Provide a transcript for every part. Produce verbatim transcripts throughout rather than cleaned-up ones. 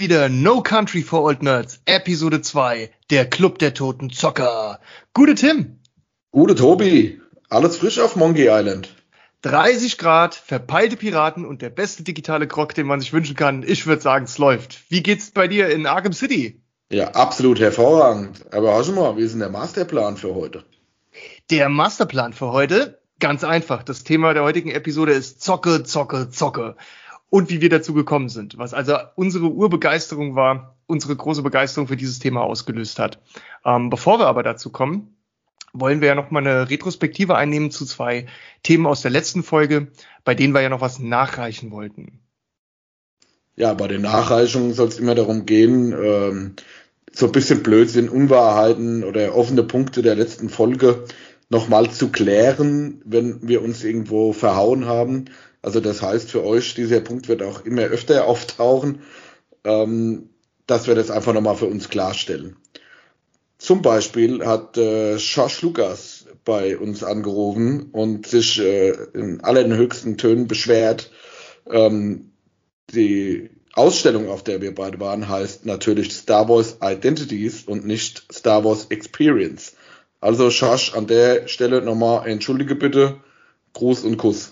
wieder No Country for Old Nerds, Episode zwei, der Club der toten Zocker. Gute Tim. Gute Tobi. Alles frisch auf Monkey Island. dreißig Grad, verpeilte Piraten und der beste digitale Grog, den man sich wünschen kann. Ich würde sagen, es läuft. Wie geht's bei dir in Arkham City? Ja, absolut hervorragend. Aber hör schon mal, wie ist denn der Masterplan für heute? Der Masterplan für heute? Ganz einfach. Das Thema der heutigen Episode ist Zocke, Zocke, Zocke. Und wie wir dazu gekommen sind, was also unsere Urbegeisterung war, unsere große Begeisterung für dieses Thema ausgelöst hat. Ähm, bevor wir aber dazu kommen, wollen wir ja noch mal eine Retrospektive einnehmen zu zwei Themen aus der letzten Folge, bei denen wir ja noch was nachreichen wollten. Ja, bei den Nachreichungen soll es immer darum gehen, ähm, so ein bisschen Blödsinn, Unwahrheiten oder offene Punkte der letzten Folge nochmal zu klären, wenn wir uns irgendwo verhauen haben. Also das heißt für euch, dieser Punkt wird auch immer öfter auftauchen, ähm, dass wir das einfach nochmal für uns klarstellen. Zum Beispiel hat äh, Josh Lucas bei uns angerufen und sich äh, in allerhöchsten Tönen beschwert. Ähm, die Ausstellung, auf der wir beide waren, heißt natürlich Star Wars Identities und nicht Star Wars Experience. Also Josh, an der Stelle nochmal entschuldige bitte, Gruß und Kuss.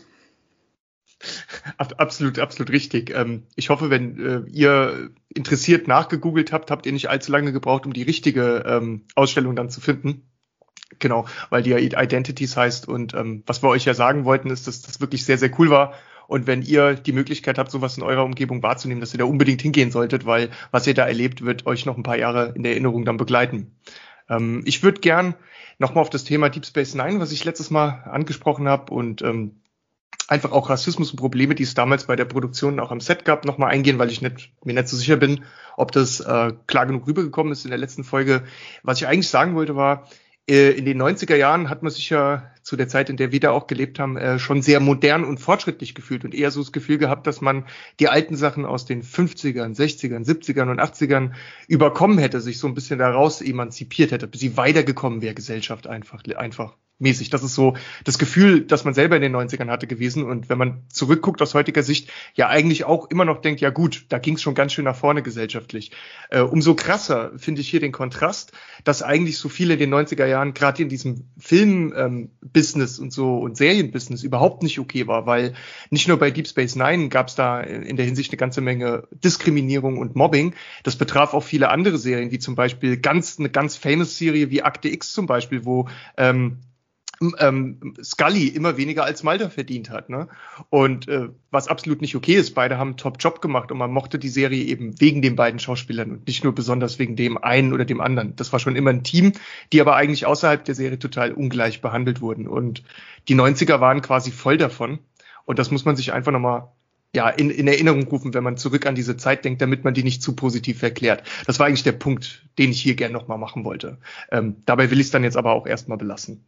Absolut, absolut richtig. Ich hoffe, wenn äh, ihr interessiert nachgegoogelt habt, habt ihr nicht allzu lange gebraucht, um die richtige ähm, Ausstellung dann zu finden. Genau, weil die ja Identities heißt und ähm, was wir euch ja sagen wollten, ist, dass das wirklich sehr, sehr cool war. Und wenn ihr die Möglichkeit habt, sowas in eurer Umgebung wahrzunehmen, dass ihr da unbedingt hingehen solltet, weil was ihr da erlebt, wird euch noch ein paar Jahre in der Erinnerung dann begleiten. Ähm, ich würde gern nochmal auf das Thema Deep Space Nine, was ich letztes Mal angesprochen habe und ähm, einfach auch Rassismus und Probleme, die es damals bei der Produktion auch am Set gab, nochmal eingehen, weil ich nicht, mir nicht so sicher bin, ob das äh, klar genug rübergekommen ist in der letzten Folge. Was ich eigentlich sagen wollte war, äh, in den neunziger Jahren hat man sich ja zu der Zeit, in der wir da auch gelebt haben, äh, schon sehr modern und fortschrittlich gefühlt und eher so das Gefühl gehabt, dass man die alten Sachen aus den fünfzigern, sechzigern, siebzigern und achtzigern überkommen hätte, sich so ein bisschen daraus emanzipiert hätte, bis sie weitergekommen wäre, Gesellschaft einfach, einfach. mäßig. Das ist so das Gefühl, das man selber in den neunzigern hatte gewesen. Und wenn man zurückguckt aus heutiger Sicht, ja eigentlich auch immer noch denkt, ja gut, da ging es schon ganz schön nach vorne gesellschaftlich. Äh, umso krasser finde ich hier den Kontrast, dass eigentlich so viele in den neunziger Jahren gerade in diesem Film-Business ähm, und so und Serien-Business überhaupt nicht okay war, weil nicht nur bei Deep Space Nine gab es da in der Hinsicht eine ganze Menge Diskriminierung und Mobbing. Das betraf auch viele andere Serien, wie zum Beispiel ganz eine ganz famous Serie wie Akte X zum Beispiel, wo ähm, Ähm, Scully immer weniger als Mulder verdient hat, ne? Und äh, was absolut nicht okay ist, beide haben einen Top-Job gemacht und man mochte die Serie eben wegen den beiden Schauspielern und nicht nur besonders wegen dem einen oder dem anderen. Das war schon immer ein Team, die aber eigentlich außerhalb der Serie total ungleich behandelt wurden und die neunziger waren quasi voll davon und das muss man sich einfach nochmal ja, in, in Erinnerung rufen, wenn man zurück an diese Zeit denkt, damit man die nicht zu positiv erklärt. Das war eigentlich der Punkt, den ich hier gerne nochmal machen wollte. Ähm, dabei will ich es dann jetzt aber auch erstmal belassen.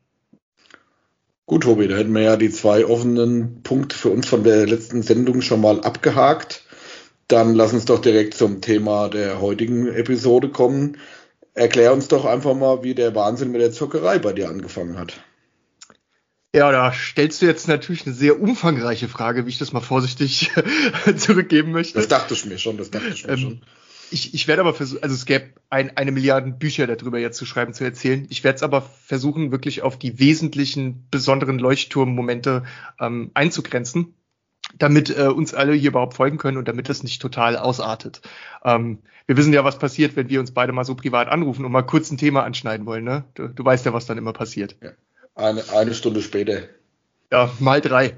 Gut, Tobi, da hätten wir ja die zwei offenen Punkte für uns von der letzten Sendung schon mal abgehakt. Dann lass uns doch direkt zum Thema der heutigen Episode kommen. Erklär uns doch einfach mal, wie der Wahnsinn mit der Zockerei bei dir angefangen hat. Ja, da stellst du jetzt natürlich eine sehr umfangreiche Frage, wie ich das mal vorsichtig zurückgeben möchte. Das dachte ich mir schon, das dachte ich mir ähm, schon. Ich, ich werde aber versuchen, also es gäbe ein, eine Milliarde Bücher darüber jetzt zu schreiben, zu erzählen. Ich werde es aber versuchen, wirklich auf die wesentlichen, besonderen Leuchtturmmomente ähm, einzugrenzen, damit äh, uns alle hier überhaupt folgen können und damit das nicht total ausartet. Ähm, wir wissen ja, was passiert, wenn wir uns beide mal so privat anrufen und mal kurz ein Thema anschneiden wollen, ne? Du, du weißt ja, was dann immer passiert. Ja. Eine, eine Stunde später. Ja, mal drei.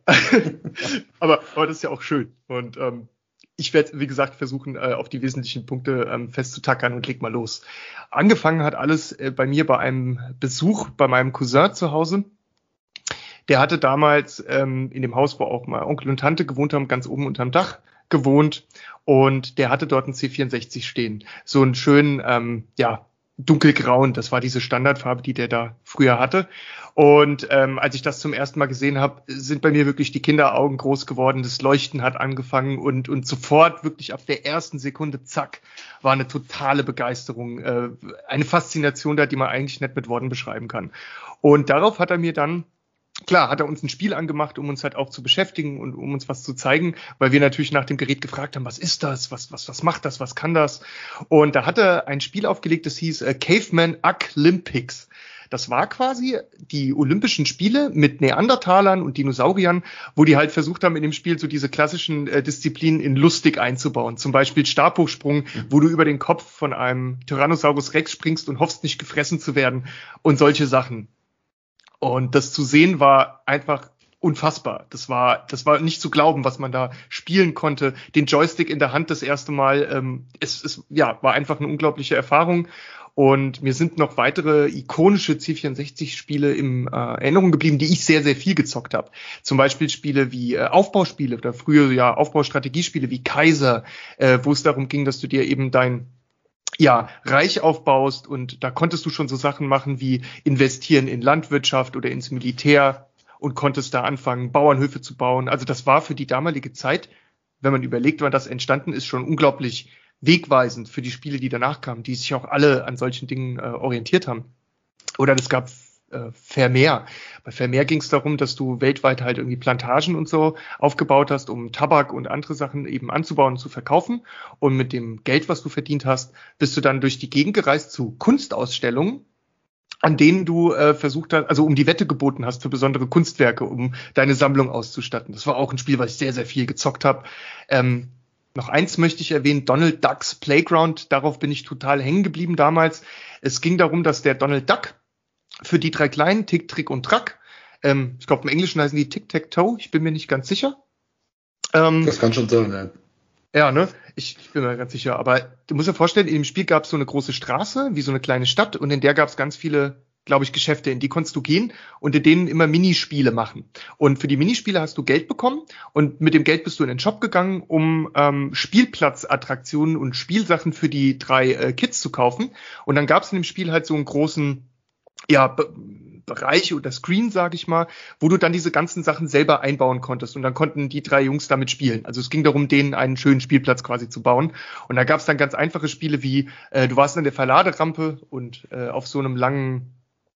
aber, aber das ist ja auch schön. Und ähm, ich werde, wie gesagt, versuchen, äh, auf die wesentlichen Punkte ähm, festzutackern und leg mal los. Angefangen hat alles äh, bei mir bei einem Besuch bei meinem Cousin zu Hause. Der hatte damals ähm, in dem Haus, wo auch mal Onkel und Tante gewohnt haben, ganz oben unterm Dach gewohnt. Und der hatte dort einen C vierundsechzig stehen. So einen schönen, ähm, ja, dunkelgrauen, das war diese Standardfarbe, die der da früher hatte. Und ähm, als ich das zum ersten Mal gesehen habe, sind bei mir wirklich die Kinderaugen groß geworden, das Leuchten hat angefangen und und sofort wirklich ab der ersten Sekunde, zack, war eine totale Begeisterung, äh, eine Faszination da, die man eigentlich nicht mit Worten beschreiben kann. Und darauf hat er mir dann klar, hat er uns ein Spiel angemacht, um uns halt auch zu beschäftigen und um uns was zu zeigen, weil wir natürlich nach dem Gerät gefragt haben, was ist das, was was was macht das, was kann das? Und da hat er ein Spiel aufgelegt, das hieß äh, Caveman Aclympics. Das war quasi die Olympischen Spiele mit Neandertalern und Dinosauriern, wo die halt versucht haben, in dem Spiel so diese klassischen äh, Disziplinen in lustig einzubauen. Zum Beispiel Stabhochsprung, wo du über den Kopf von einem Tyrannosaurus Rex springst und hoffst, nicht gefressen zu werden und solche Sachen. Und das zu sehen war einfach unfassbar. Das war, das war nicht zu glauben, was man da spielen konnte. Den Joystick in der Hand das erste Mal. Ähm, es, es ja, war einfach eine unglaubliche Erfahrung. Und mir sind noch weitere ikonische C vierundsechzig-Spiele in äh, Erinnerung geblieben, die ich sehr, sehr viel gezockt habe. Zum Beispiel Spiele wie äh, Aufbauspiele oder früher ja Aufbaustrategiespiele wie Kaiser, äh, wo es darum ging, dass du dir eben dein ja, Reich aufbaust, und da konntest du schon so Sachen machen wie investieren in Landwirtschaft oder ins Militär und konntest da anfangen, Bauernhöfe zu bauen. Also das war für die damalige Zeit, wenn man überlegt, wann das entstanden ist, schon unglaublich wegweisend für die Spiele, die danach kamen, die sich auch alle an solchen Dingen äh, orientiert haben. Oder es gab äh, Vermeer. Bei Vermeer ging es darum, dass du weltweit halt irgendwie Plantagen und so aufgebaut hast, um Tabak und andere Sachen eben anzubauen und zu verkaufen. Und mit dem Geld, was du verdient hast, bist du dann durch die Gegend gereist zu Kunstausstellungen, an denen du äh, versucht hast, also um die Wette geboten hast für besondere Kunstwerke, um deine Sammlung auszustatten. Das war auch ein Spiel, was ich sehr, sehr viel gezockt habe. Ähm, Noch eins möchte ich erwähnen, Donald Ducks Playground. Darauf bin ich total hängen geblieben damals. Es ging darum, dass der Donald Duck für die drei Kleinen, Tick, Trick und Track, ähm, ich glaube im Englischen heißen die Tic-Tac-Toe, ich bin mir nicht ganz sicher. Ähm, das kann schon sein, ja. Ja, ne? Ich, ich bin mir ganz sicher. Aber du musst dir vorstellen, in dem Spiel gab es so eine große Straße, wie so eine kleine Stadt, und in der gab es ganz viele, glaube ich, Geschäfte, in die konntest du gehen und in denen immer Minispiele machen. Und für die Minispiele hast du Geld bekommen, und mit dem Geld bist du in den Shop gegangen, um ähm, Spielplatzattraktionen und Spielsachen für die drei äh, Kids zu kaufen. Und dann gab es in dem Spiel halt so einen großen, ja, Be- Bereich oder Screen, sage ich mal, wo du dann diese ganzen Sachen selber einbauen konntest, und dann konnten die drei Jungs damit spielen. Also es ging darum, denen einen schönen Spielplatz quasi zu bauen, und da gab es dann ganz einfache Spiele wie, äh, du warst an der Verladerampe und äh, auf so einem langen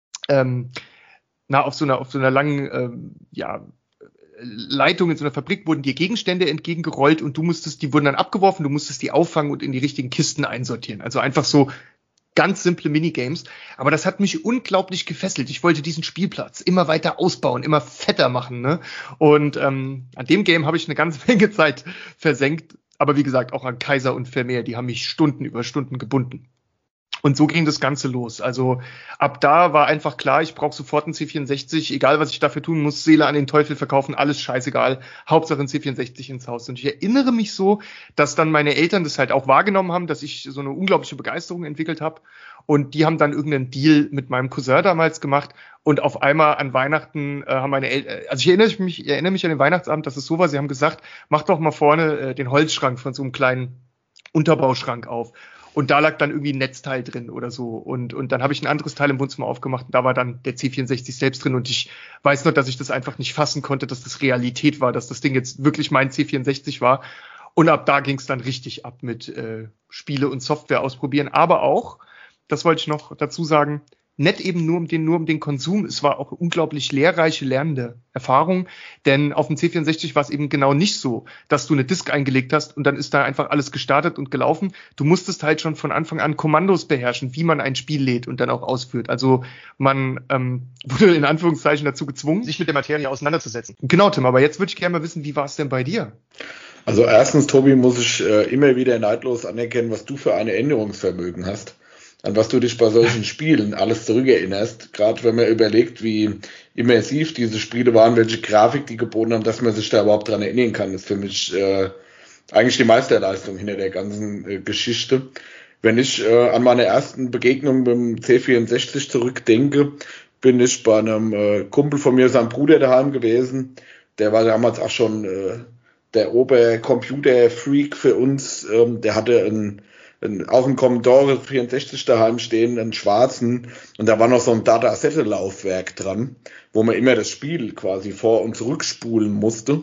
Ähm, na, auf so einer, auf so einer langen, ähm, ja, Leitung in so einer Fabrik wurden dir Gegenstände entgegengerollt, und du musstest, die wurden dann abgeworfen, du musstest die auffangen und in die richtigen Kisten einsortieren. Also einfach so ganz simple Minigames. Aber das hat mich unglaublich gefesselt. Ich wollte diesen Spielplatz immer weiter ausbauen, immer fetter machen, ne? Und ähm, an dem Game habe ich eine ganze Menge Zeit versenkt. Aber wie gesagt, auch an Kaiser und Vermeer, die haben mich Stunden über Stunden gebunden. Und so ging das Ganze los. Also ab da war einfach klar, ich brauche sofort einen C vierundsechzig, egal was ich dafür tun muss, Seele an den Teufel verkaufen, alles scheißegal, Hauptsache ein C vierundsechzig ins Haus. Und ich erinnere mich so, dass dann meine Eltern das halt auch wahrgenommen haben, dass ich so eine unglaubliche Begeisterung entwickelt habe. Und die haben dann irgendeinen Deal mit meinem Cousin damals gemacht, und auf einmal an Weihnachten äh, haben meine Eltern, also ich erinnere mich, ich erinnere mich an den Weihnachtsabend, dass es so war, sie haben gesagt, mach doch mal vorne äh, den Holzschrank von so einem kleinen Unterbauschrank auf. Und da lag dann irgendwie ein Netzteil drin oder so. Und, und dann habe ich ein anderes Teil im Wohnzimmer aufgemacht, und da war dann der C vierundsechzig selbst drin. Und ich weiß noch, dass ich das einfach nicht fassen konnte, dass das Realität war, dass das Ding jetzt wirklich mein C vierundsechzig war. Und ab da ging es dann richtig ab mit äh, Spiele und Software ausprobieren. Aber auch, das wollte ich noch dazu sagen, nicht eben nur um den, nur um den Konsum. Es war auch unglaublich lehrreiche, lernende Erfahrung. Denn auf dem C vierundsechzig war es eben genau nicht so, dass du eine Disk eingelegt hast und dann ist da einfach alles gestartet und gelaufen. Du musstest halt schon von Anfang an Kommandos beherrschen, wie man ein Spiel lädt und dann auch ausführt. Also man ähm, wurde in Anführungszeichen dazu gezwungen, sich mit der Materie auseinanderzusetzen. Genau, Tim, aber jetzt würde ich gerne mal wissen, wie war es denn bei dir? Also erstens, Tobi, muss ich äh, immer wieder neidlos anerkennen, was du für ein Erinnerungsvermögen hast, an was du dich bei solchen Spielen alles zurückerinnerst, gerade wenn man überlegt, wie immersiv diese Spiele waren, welche Grafik die geboten haben, dass man sich da überhaupt dran erinnern kann, ist für mich äh, eigentlich die Meisterleistung hinter der ganzen äh, Geschichte. Wenn ich äh, an meine ersten Begegnungen mit dem C vierundsechzig zurückdenke, bin ich bei einem äh, Kumpel von mir, seinem Bruder, daheim gewesen. Der war damals auch schon äh, der Obercomputer-Freak für uns. Ähm, der hatte ein auch ein Commodore vierundsechzig daheim stehen, einen schwarzen, und da war noch so ein Datasette-Laufwerk dran, wo man immer das Spiel quasi vor- und zurückspulen musste.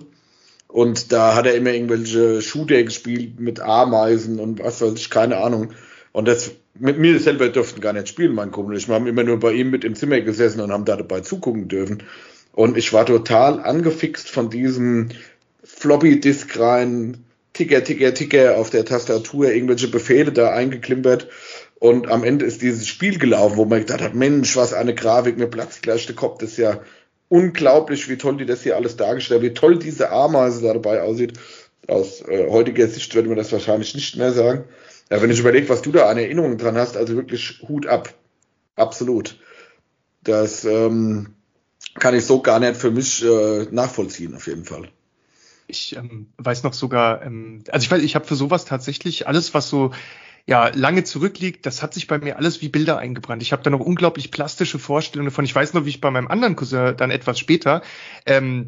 Und da hat er immer irgendwelche Shooter gespielt mit Ameisen und was weiß ich, keine Ahnung. Und das mit mir selber durften gar nicht spielen, mein Kumpel. Ich habe immer nur bei ihm mit im Zimmer gesessen und haben da dabei zugucken dürfen. Und ich war total angefixt von diesem Floppy-Disk rein, Ticker, Ticker, Ticker auf der Tastatur, irgendwelche Befehle da eingeklimpert. Und am Ende ist dieses Spiel gelaufen, wo man gedacht hat, Mensch, was eine Grafik, mir platzt gleich der Kopf. Das ist ja unglaublich, wie toll die das hier alles dargestellt haben, wie toll diese Ameise da dabei aussieht. Aus äh, heutiger Sicht würde man das wahrscheinlich nicht mehr sagen. Ja, wenn ich überlege, was du da an Erinnerungen dran hast, also wirklich Hut ab. Absolut. Das ähm, kann ich so gar nicht für mich äh, nachvollziehen, auf jeden Fall. Ich ähm, weiß noch sogar, ähm, also ich weiß, ich habe für sowas tatsächlich alles, was so ja lange zurückliegt, das hat sich bei mir alles wie Bilder eingebrannt. Ich habe da noch unglaublich plastische Vorstellungen davon. Ich weiß noch, wie ich bei meinem anderen Cousin dann etwas später, ähm,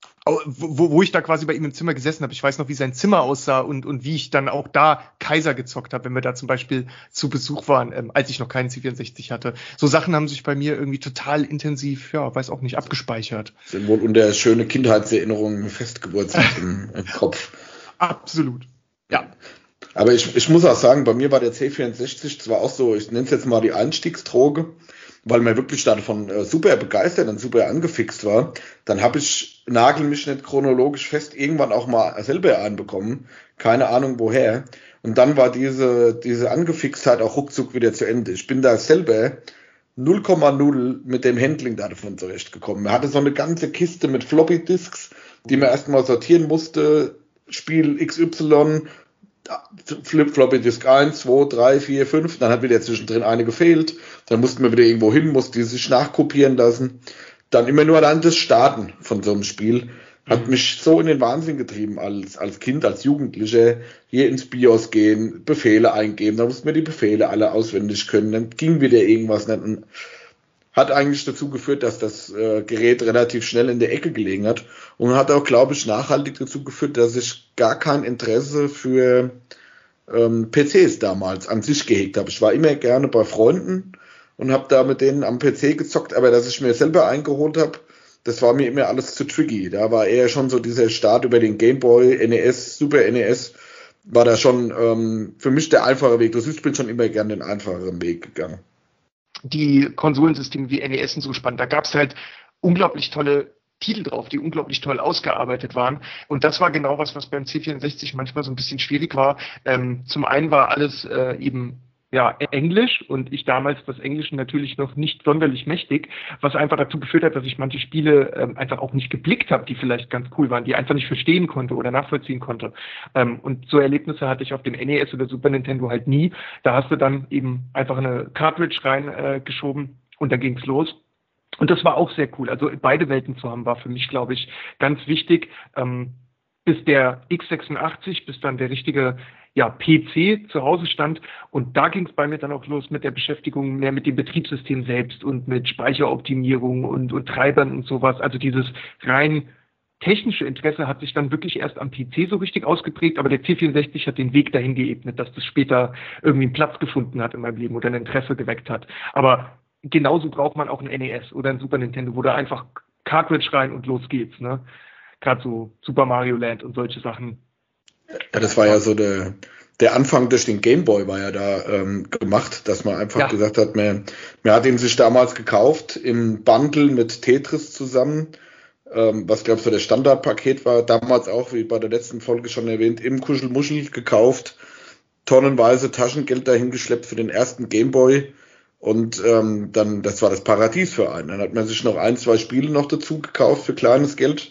wo, wo ich da quasi bei ihm im Zimmer gesessen habe. Ich weiß noch, wie sein Zimmer aussah und, und wie ich dann auch da Kaiser gezockt habe, wenn wir da zum Beispiel zu Besuch waren, ähm, als ich noch keinen C vierundsechzig hatte. So Sachen haben sich bei mir irgendwie total intensiv, ja, weiß auch nicht, abgespeichert. Sind wohl unter schöne Kindheitserinnerungen festgewurzelt im, im Kopf. Absolut. Ja. Aber ich, ich muss auch sagen, bei mir war der C vierundsechzig zwar auch so, ich nenne es jetzt mal die Einstiegsdroge, weil man wirklich davon äh, super begeistert und super angefixt war. Dann habe ich, nagel mich nicht chronologisch fest, irgendwann auch mal selber einbekommen. Keine Ahnung woher. Und dann war diese, diese Angefixtheit auch ruckzuck wieder zu Ende. Ich bin da selber null Komma null mit dem Handling davon zurechtgekommen. Man hatte so eine ganze Kiste mit Floppy-Disks, die man erstmal sortieren musste. Spiel X Y, Flip Floppy Disk eins, zwei, drei, vier, fünf, dann hat wieder zwischendrin eine gefehlt, dann mussten wir wieder irgendwo hin, mussten die sich nachkopieren lassen. Dann immer nur allein das Starten von so einem Spiel hat mhm. mich so in den Wahnsinn getrieben als, als Kind, als Jugendlicher, hier ins BIOS gehen, Befehle eingeben, da mussten wir die Befehle alle auswendig können, dann ging wieder irgendwas nicht und hat eigentlich dazu geführt, dass das äh, Gerät relativ schnell in der Ecke gelegen hat und hat auch, glaube ich, nachhaltig dazu geführt, dass ich gar kein Interesse für ähm, P Cs damals an sich gehegt habe. Ich war immer gerne bei Freunden und habe da mit denen am P C gezockt, aber dass ich mir selber eingeholt habe, das war mir immer alles zu tricky. Da war eher schon so dieser Start über den Game Boy, N E S, Super N E S, war da schon ähm, für mich der einfache Weg. Ich bin schon immer gerne den einfacheren Weg gegangen. Die Konsolensysteme wie N E S sind so spannend. Da gab es halt unglaublich tolle Titel drauf, die unglaublich toll ausgearbeitet waren. Und das war genau was, was beim C vierundsechzig manchmal so ein bisschen schwierig war. Ähm, zum einen war alles äh, eben ja Englisch und ich damals das Englische natürlich noch nicht sonderlich mächtig, was einfach dazu geführt hat, dass ich manche Spiele ähm, einfach auch nicht geblickt habe, die vielleicht ganz cool waren, die einfach nicht verstehen konnte oder nachvollziehen konnte. Ähm, und so Erlebnisse hatte ich auf dem N E S oder Super Nintendo halt nie. Da hast du dann eben einfach eine Cartridge reingeschoben äh, und dann ging's los. Und das war auch sehr cool. Also beide Welten zu haben, war für mich, glaube ich, ganz wichtig. Ähm, bis der x sechsundachtzig, bis dann der richtige ja, P C zu Hause stand. Und da ging es bei mir dann auch los mit der Beschäftigung mehr mit dem Betriebssystem selbst und mit Speicheroptimierung und, und Treibern und sowas. Also dieses rein technische Interesse hat sich dann wirklich erst am P C so richtig ausgeprägt, aber der C vierundsechzig hat den Weg dahin geebnet, dass das später irgendwie einen Platz gefunden hat in meinem Leben oder ein Interesse geweckt hat. Aber genauso braucht man auch ein N E S oder ein Super Nintendo, wo da einfach Cartridge rein und los geht's, ne? Gerade so Super Mario Land und solche Sachen. Ja, das war ja so der, der Anfang durch den Game Boy war ja da ähm, gemacht, dass man einfach ja. gesagt hat, man, man hat ihn sich damals gekauft im Bundle mit Tetris zusammen, ähm, was glaube ich so das Standardpaket war, damals auch, wie bei der letzten Folge schon erwähnt, im Kuschelmuschel gekauft, tonnenweise Taschengeld dahin geschleppt für den ersten Game Boy. Und ähm, dann, das war das Paradies für einen. Dann hat man sich noch ein, zwei Spiele noch dazu gekauft für kleines Geld.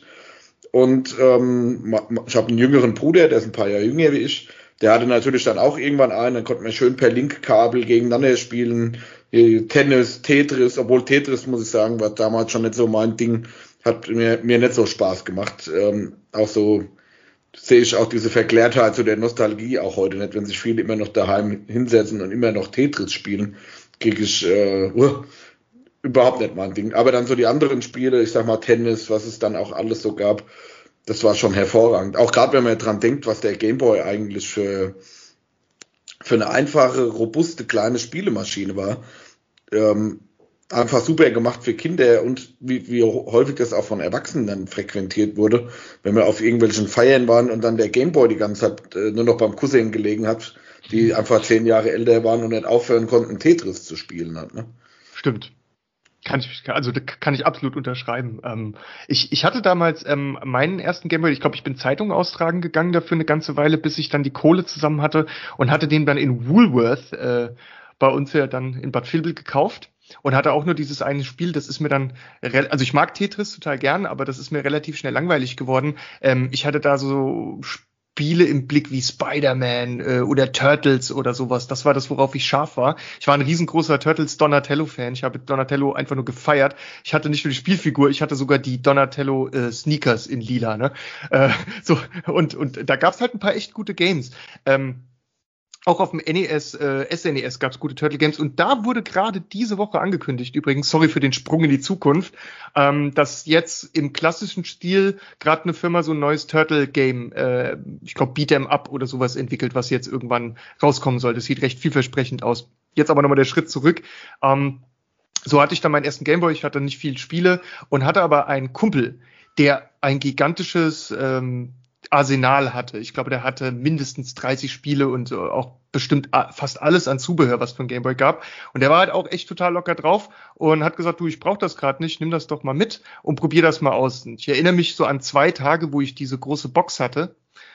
Und ähm, ich habe einen jüngeren Bruder, der ist ein paar Jahre jünger wie ich. Der hatte natürlich dann auch irgendwann einen. Dann konnte man schön per Linkkabel gegeneinander spielen. Tennis, Tetris, obwohl Tetris, muss ich sagen, war damals schon nicht so mein Ding. Hat mir, mir nicht so Spaß gemacht. Ähm, auch so sehe ich auch diese Verklärtheit zu der Nostalgie auch heute nicht, wenn sich viele immer noch daheim hinsetzen und immer noch Tetris spielen. Kriege ich äh, uh, überhaupt nicht mein Ding. Aber dann so die anderen Spiele, ich sag mal Tennis, was es dann auch alles so gab, das war schon hervorragend. Auch gerade wenn man dran denkt, was der Gameboy eigentlich für, für eine einfache, robuste, kleine Spielemaschine war. Ähm, einfach super gemacht für Kinder und wie, wie häufig das auch von Erwachsenen dann frequentiert wurde, wenn wir auf irgendwelchen Feiern waren und dann der Gameboy die ganze Zeit äh, nur noch beim Cousin gelegen hat, die einfach zehn Jahre älter waren und nicht aufhören konnten, Tetris zu spielen. Halt, ne? Stimmt. Kann ich, also kann ich absolut unterschreiben. Ähm, ich, ich hatte damals ähm, meinen ersten Gameboy, ich glaube, ich bin Zeitung austragen gegangen dafür eine ganze Weile, bis ich dann die Kohle zusammen hatte und hatte den dann in Woolworth äh, bei uns ja dann in Bad Vilbel gekauft und hatte auch nur dieses eine Spiel, das ist mir dann, re- also ich mag Tetris total gern, aber das ist mir relativ schnell langweilig geworden. Ähm, ich hatte da so Spiele im Blick wie Spider-Man äh, oder Turtles oder sowas. Das war das, worauf ich scharf war. Ich war ein riesengroßer Turtles Donatello-Fan. Ich habe Donatello einfach nur gefeiert. Ich hatte nicht nur die Spielfigur, ich hatte sogar die Donatello äh, Sneakers in lila. Ne? Äh, so und und da gab's halt ein paar echt gute Games. Ähm, Auch auf dem N E S, äh, S N E S gab es gute Turtle Games und da wurde gerade diese Woche angekündigt, übrigens, sorry für den Sprung in die Zukunft, ähm, dass jetzt im klassischen Stil gerade eine Firma so ein neues Turtle Game, äh, ich glaube Beat'em Up oder sowas entwickelt, was jetzt irgendwann rauskommen soll. Das sieht recht vielversprechend aus. Jetzt aber nochmal der Schritt zurück. Ähm, so hatte ich dann meinen ersten Gameboy, ich hatte nicht viel Spiele und hatte aber einen Kumpel, der ein gigantisches ähm, Arsenal hatte. Ich glaube, der hatte mindestens dreißig Spiele und äh, auch bestimmt a- fast alles an Zubehör, was es von Gameboy gab. Und der war halt auch echt total locker drauf und hat gesagt, du, ich brauche das gerade nicht, nimm das doch mal mit und probier das mal aus. Und ich erinnere mich so an zwei Tage, wo ich diese große Box hatte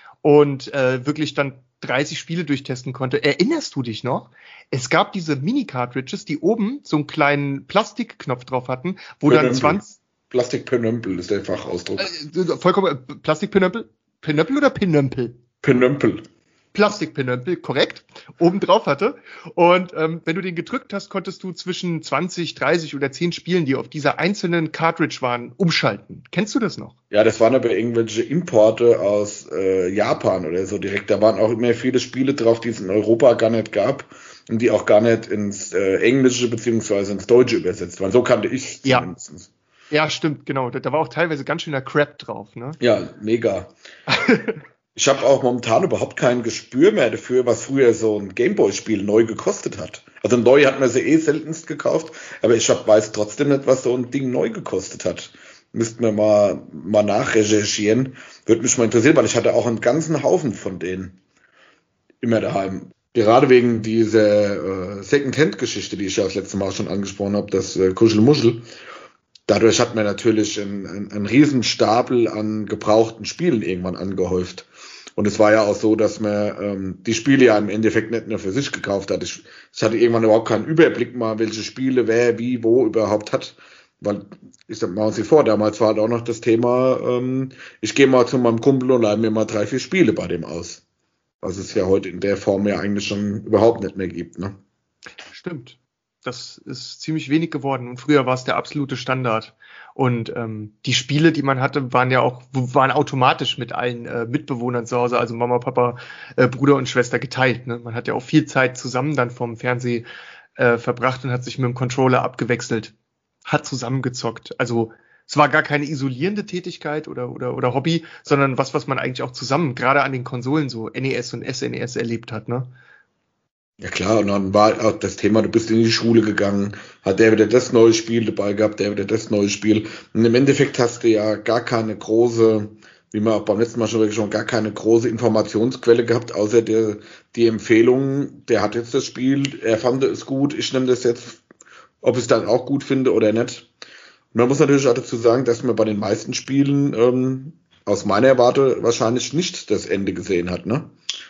und äh, wirklich dann dreißig Spiele durchtesten konnte. Erinnerst du dich noch? Es gab diese Mini-Cartridges, die oben so einen kleinen Plastikknopf drauf hatten, wo dann Penömpel. zwanzig Plastikpenömpel ist der Fachausdruck. äh, vollkommen äh, Plastikpinömpel? Pinöppel oder Pinömpel? Penömpel. Plastikpinömpel, korrekt, oben drauf hatte. Und ähm, wenn du den gedrückt hast, konntest du zwischen zwanzig, dreißig oder zehn Spielen, die auf dieser einzelnen Cartridge waren, umschalten. Kennst du das noch? Ja, das waren aber irgendwelche Importe aus äh, Japan oder so direkt. Da waren auch immer viele Spiele drauf, die es in Europa gar nicht gab und die auch gar nicht ins äh, Englische beziehungsweise ins Deutsche übersetzt waren. So kannte ich Ja. zumindest. Ja, stimmt, genau. Da, da war auch teilweise ganz schöner Crap drauf, ne? Ja, mega. Ich habe auch momentan überhaupt kein Gespür mehr dafür, was früher so ein Gameboy-Spiel neu gekostet hat. Also neu hat man sie eh seltenst gekauft, aber ich hab, weiß trotzdem nicht, was so ein Ding neu gekostet hat. Müssten wir mal, mal nachrecherchieren. Würde mich mal interessieren, weil ich hatte auch einen ganzen Haufen von denen immer daheim. Gerade wegen dieser äh, Second-Hand-Geschichte, die ich ja das letzte Mal schon angesprochen habe, das äh, Kuschelmuschel. Dadurch hat man natürlich einen, einen, einen riesen Stapel an gebrauchten Spielen irgendwann angehäuft. Und es war ja auch so, dass man ähm, die Spiele ja im Endeffekt nicht nur für sich gekauft hat. Ich, ich hatte irgendwann überhaupt keinen Überblick mal, welche Spiele wer, wie, wo überhaupt hat. Weil, ich sag mal, Sie vor, damals war halt auch noch das Thema, ähm, ich gehe mal zu meinem Kumpel und leihe mir mal drei, vier Spiele bei dem aus. Was es ja heute in der Form ja eigentlich schon überhaupt nicht mehr gibt, ne? Stimmt. Das ist ziemlich wenig geworden. Und früher war es der absolute Standard. Und ähm, die Spiele, die man hatte, waren ja auch, waren automatisch mit allen äh, Mitbewohnern zu Hause, also Mama, Papa, äh, Bruder und Schwester geteilt. Ne? Man hat ja auch viel Zeit zusammen dann vom Fernseh äh, verbracht und hat sich mit dem Controller abgewechselt, hat zusammengezockt. Also es war gar keine isolierende Tätigkeit oder oder oder Hobby, sondern was, was man eigentlich auch zusammen, gerade an den Konsolen so N E S und S N E S erlebt hat, ne? Ja klar, und dann war auch das Thema, du bist in die Schule gegangen, hat der wieder das neue Spiel dabei gehabt, der wieder das neue Spiel. Und im Endeffekt hast du ja gar keine große, wie man auch beim letzten Mal schon schon gar keine große Informationsquelle gehabt, außer der, die Empfehlung, der hat jetzt das Spiel, er fand es gut, ich nehme das jetzt, ob ich es dann auch gut finde oder nicht. Und man muss natürlich auch dazu sagen, dass man bei den meisten Spielen ähm, aus meiner Warte wahrscheinlich nicht das Ende gesehen hat, ne?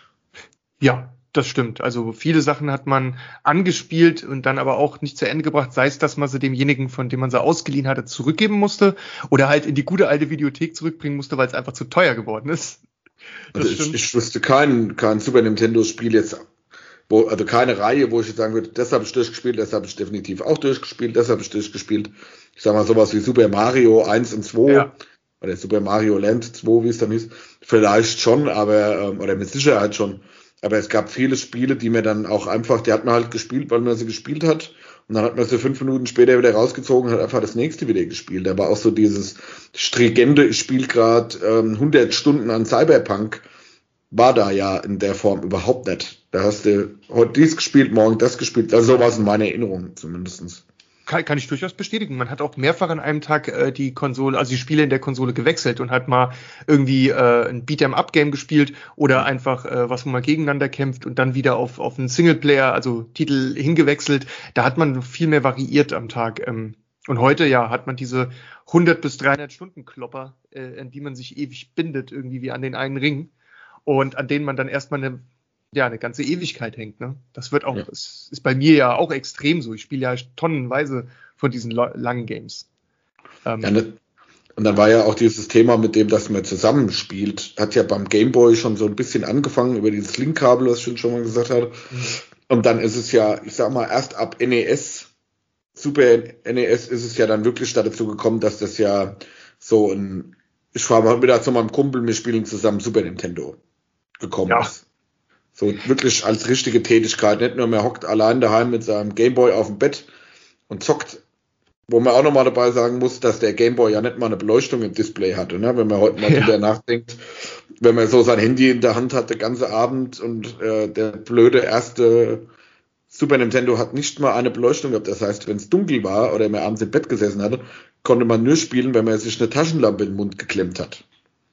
Ja, das stimmt. Also viele Sachen hat man angespielt und dann aber auch nicht zu Ende gebracht, sei es, dass man sie demjenigen, von dem man sie ausgeliehen hatte, zurückgeben musste oder halt in die gute alte Videothek zurückbringen musste, weil es einfach zu teuer geworden ist. Das Also ich, stimmt. ich wüsste kein, kein Super Nintendo-Spiel jetzt, wo, also keine Reihe, wo ich jetzt sagen würde, das habe ich durchgespielt, das habe ich definitiv auch durchgespielt, das habe ich durchgespielt. Ich sag mal sowas wie Super Mario eins und zwei Ja. oder Super Mario Land zwei, wie es dann hieß, vielleicht schon, aber, ähm, oder mit Sicherheit schon. Aber es gab viele Spiele, die mir dann auch einfach, die hat man halt gespielt, weil man sie gespielt hat. Und dann hat man sie fünf Minuten später wieder rausgezogen und hat einfach das nächste wieder gespielt. Da war auch so dieses stringente, ich spiele gerade ähm, hundert Stunden an Cyberpunk, war da ja in der Form überhaupt nicht. Da hast du heute dies gespielt, morgen das gespielt. Also so war es in meiner Erinnerung zumindestens. Kann, kann ich durchaus bestätigen. Man hat auch mehrfach an einem Tag äh, die Konsole, also die Spiele in der Konsole gewechselt und hat mal irgendwie äh, ein Beat'em-up-Game gespielt oder einfach äh, was man mal gegeneinander kämpft und dann wieder auf auf einen Singleplayer, also Titel hingewechselt. Da hat man viel mehr variiert am Tag. Ähm, Und heute, ja, hat man diese hundert bis dreihundert Stunden Klopper, äh, an die man sich ewig bindet, irgendwie wie an den einen Ring. Und an denen man dann erstmal eine, ja, eine ganze Ewigkeit hängt, ne? Das wird auch, ja. Das ist bei mir ja auch extrem so. Ich spiele ja tonnenweise von diesen lo- langen Games. Ähm, ja, ne, und dann war ja auch dieses Thema mit dem, dass man zusammenspielt, hat ja beim Gameboy schon so ein bisschen angefangen über dieses Linkkabel, was ich schon mal gesagt habe. Mhm. Und dann ist es ja, ich sag mal, erst ab N E S, Super N E S ist es ja dann wirklich dazu gekommen, dass das ja so ein, ich war mal wieder zu meinem Kumpel, wir spielen zusammen Super Nintendo gekommen ja. ist. So wirklich als richtige Tätigkeit, nicht nur mehr hockt allein daheim mit seinem Gameboy auf dem Bett und zockt, wo man auch nochmal dabei sagen muss, dass der Gameboy ja nicht mal eine Beleuchtung im Display hatte, ne? Wenn man heute mal ja. drüber nachdenkt, wenn man so sein Handy in der Hand hat, den ganzen Abend und äh, der blöde erste Super Nintendo hat nicht mal eine Beleuchtung gehabt. Das heißt, wenn es dunkel war oder man abends im Bett gesessen hatte, konnte man nur spielen, wenn man sich eine Taschenlampe in den Mund geklemmt hat.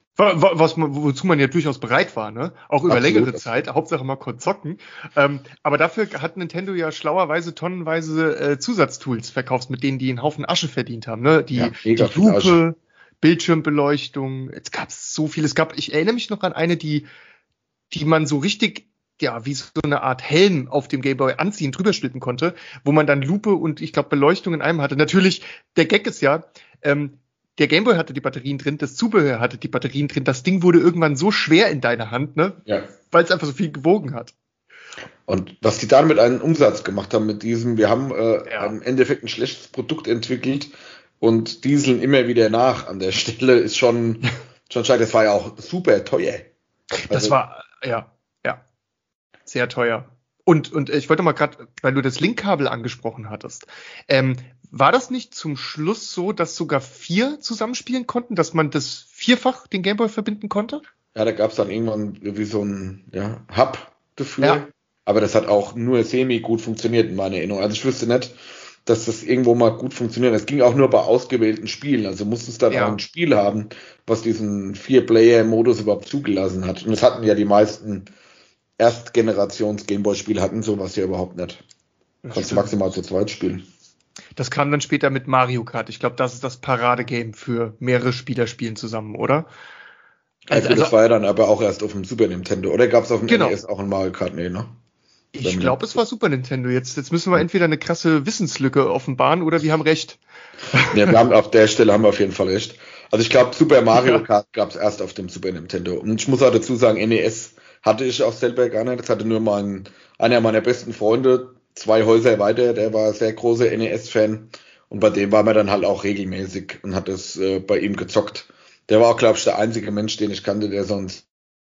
Was man, wozu man ja durchaus bereit war, ne? Auch über Absolut. längere Zeit, Hauptsache mal kurz zocken. Ähm, aber dafür hat Nintendo ja schlauerweise tonnenweise äh, Zusatztools verkauft, mit denen die einen Haufen Asche verdient haben, ne? Die, ja, die Lupe, Bildschirmbeleuchtung, es gab so viel. Es gab, ich erinnere mich noch an eine, die, die man so richtig, ja, wie so eine Art Helm auf dem Gameboy anziehen, drüber stülpen konnte, wo man dann Lupe und ich glaube Beleuchtung in einem hatte. Natürlich, der Gag ist ja, ähm, der Gameboy hatte die Batterien drin, das Zubehör hatte die Batterien drin, das Ding wurde irgendwann so schwer in deiner Hand, ne? Ja. Weil es einfach so viel gewogen hat. Und was die damit einen Umsatz gemacht haben mit diesem, wir haben äh, ja. im Endeffekt ein schlechtes Produkt entwickelt und dieseln immer wieder nach an der Stelle, ist schon, schon schade. Das war ja auch super teuer. Also, das war, ja, ja, sehr teuer. Und, und ich wollte mal gerade, weil du das Linkkabel angesprochen hattest, ähm, war das nicht zum Schluss so, dass sogar vier zusammenspielen konnten, dass man das vierfach den Gameboy verbinden konnte? Ja, da gab es dann irgendwann wie so ein ja, Hub dafür, ja. aber das hat auch nur semi gut funktioniert in meiner Erinnerung. Also ich wüsste nicht, dass das irgendwo mal gut funktioniert. Es ging auch nur bei ausgewählten Spielen, also musste es dann ja. auch ein Spiel haben, was diesen Vier-Player-Modus überhaupt zugelassen hat. Und das hatten ja die meisten Erstgenerations-Gameboy-Spiele hatten sowas ja überhaupt nicht. Das Kannst du maximal zu zweit spielen. Das kam dann später mit Mario Kart. Ich glaube, das ist das Paradegame für mehrere Spieler spielen zusammen, oder? Also, also das war ja dann aber auch erst auf dem Super Nintendo. Oder gab es auf dem genau. N E S auch ein Mario Kart? Nee, ne? Ich glaube, es war Super Nintendo. Jetzt, jetzt müssen wir entweder eine krasse Wissenslücke offenbaren oder wir haben recht. Ja, wir haben auf der Stelle haben wir auf jeden Fall recht. Also ich glaube, Super Mario ja. Kart gab es erst auf dem Super Nintendo. Und ich muss auch dazu sagen, N E S hatte ich auch selber gar nicht. Das hatte nur mein, einer meiner besten Freunde, zwei Häuser weiter, der war sehr großer N E S-Fan. Und bei dem war man dann halt auch regelmäßig und hat es äh, bei ihm gezockt. Der war auch, glaube ich, der einzige Mensch, den ich kannte, der sonst.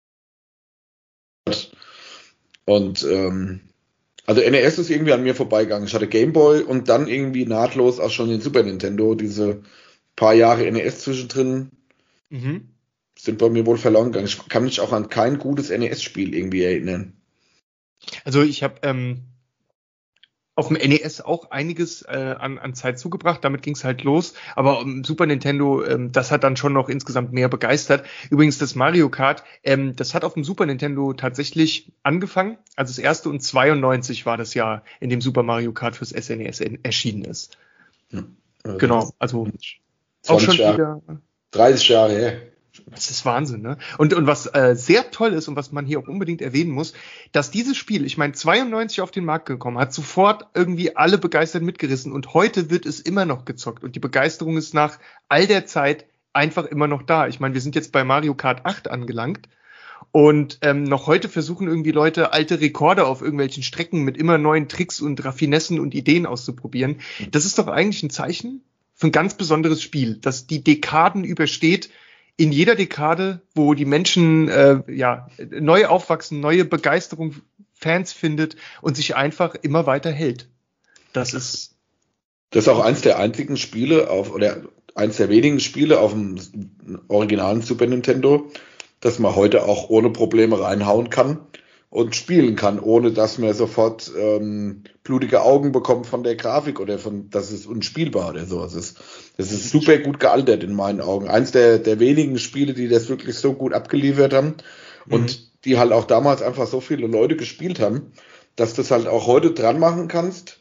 Und ähm, also N E S ist irgendwie an mir vorbeigegangen. Ich hatte Gameboy und dann irgendwie nahtlos auch schon den Super Nintendo. Diese paar Jahre N E S zwischendrin mhm. sind bei mir wohl verloren gegangen. Ich kann mich auch an kein gutes N E S-Spiel irgendwie erinnern. Also ich habe ähm, auf dem N E S auch einiges äh, an, an Zeit zugebracht, damit ging es halt los, aber um, Super Nintendo, ähm, das hat dann schon noch insgesamt mehr begeistert. Übrigens das Mario Kart, ähm, das hat auf dem Super Nintendo tatsächlich angefangen, also das erste und zweiundneunzig war das Jahr, in dem Super Mario Kart fürs S N E S in, erschienen ist. Ja, also genau, also auch schon Jahre, wieder dreißig Jahre her. Das ist Wahnsinn, ne? Und, und was äh, sehr toll ist und was man hier auch unbedingt erwähnen muss, dass dieses Spiel, ich meine, zweiundneunzig auf den Markt gekommen, hat sofort irgendwie alle begeistert mitgerissen und heute wird es immer noch gezockt und die Begeisterung ist nach all der Zeit einfach immer noch da. Ich meine, wir sind jetzt bei Mario Kart acht angelangt und ähm, noch heute versuchen irgendwie Leute alte Rekorde auf irgendwelchen Strecken mit immer neuen Tricks und Raffinessen und Ideen auszuprobieren. Das ist doch eigentlich ein Zeichen für ein ganz besonderes Spiel, das die Dekaden übersteht. In jeder Dekade, wo die Menschen äh, ja neu aufwachsen, neue Begeisterung, Fans findet und sich einfach immer weiter hält. Das ist das ist auch eins der einzigen Spiele auf oder eins der wenigen Spiele auf dem originalen Super Nintendo, das man heute auch ohne Probleme reinhauen kann und spielen kann, ohne dass man sofort ähm, blutige Augen bekommt von der Grafik oder von, dass es unspielbar oder sowas ist. Das ist super gut gealtert in meinen Augen. Eins der, der wenigen Spiele, die das wirklich so gut abgeliefert haben und mhm. die halt auch damals einfach so viele Leute gespielt haben, dass du das halt auch heute dran machen kannst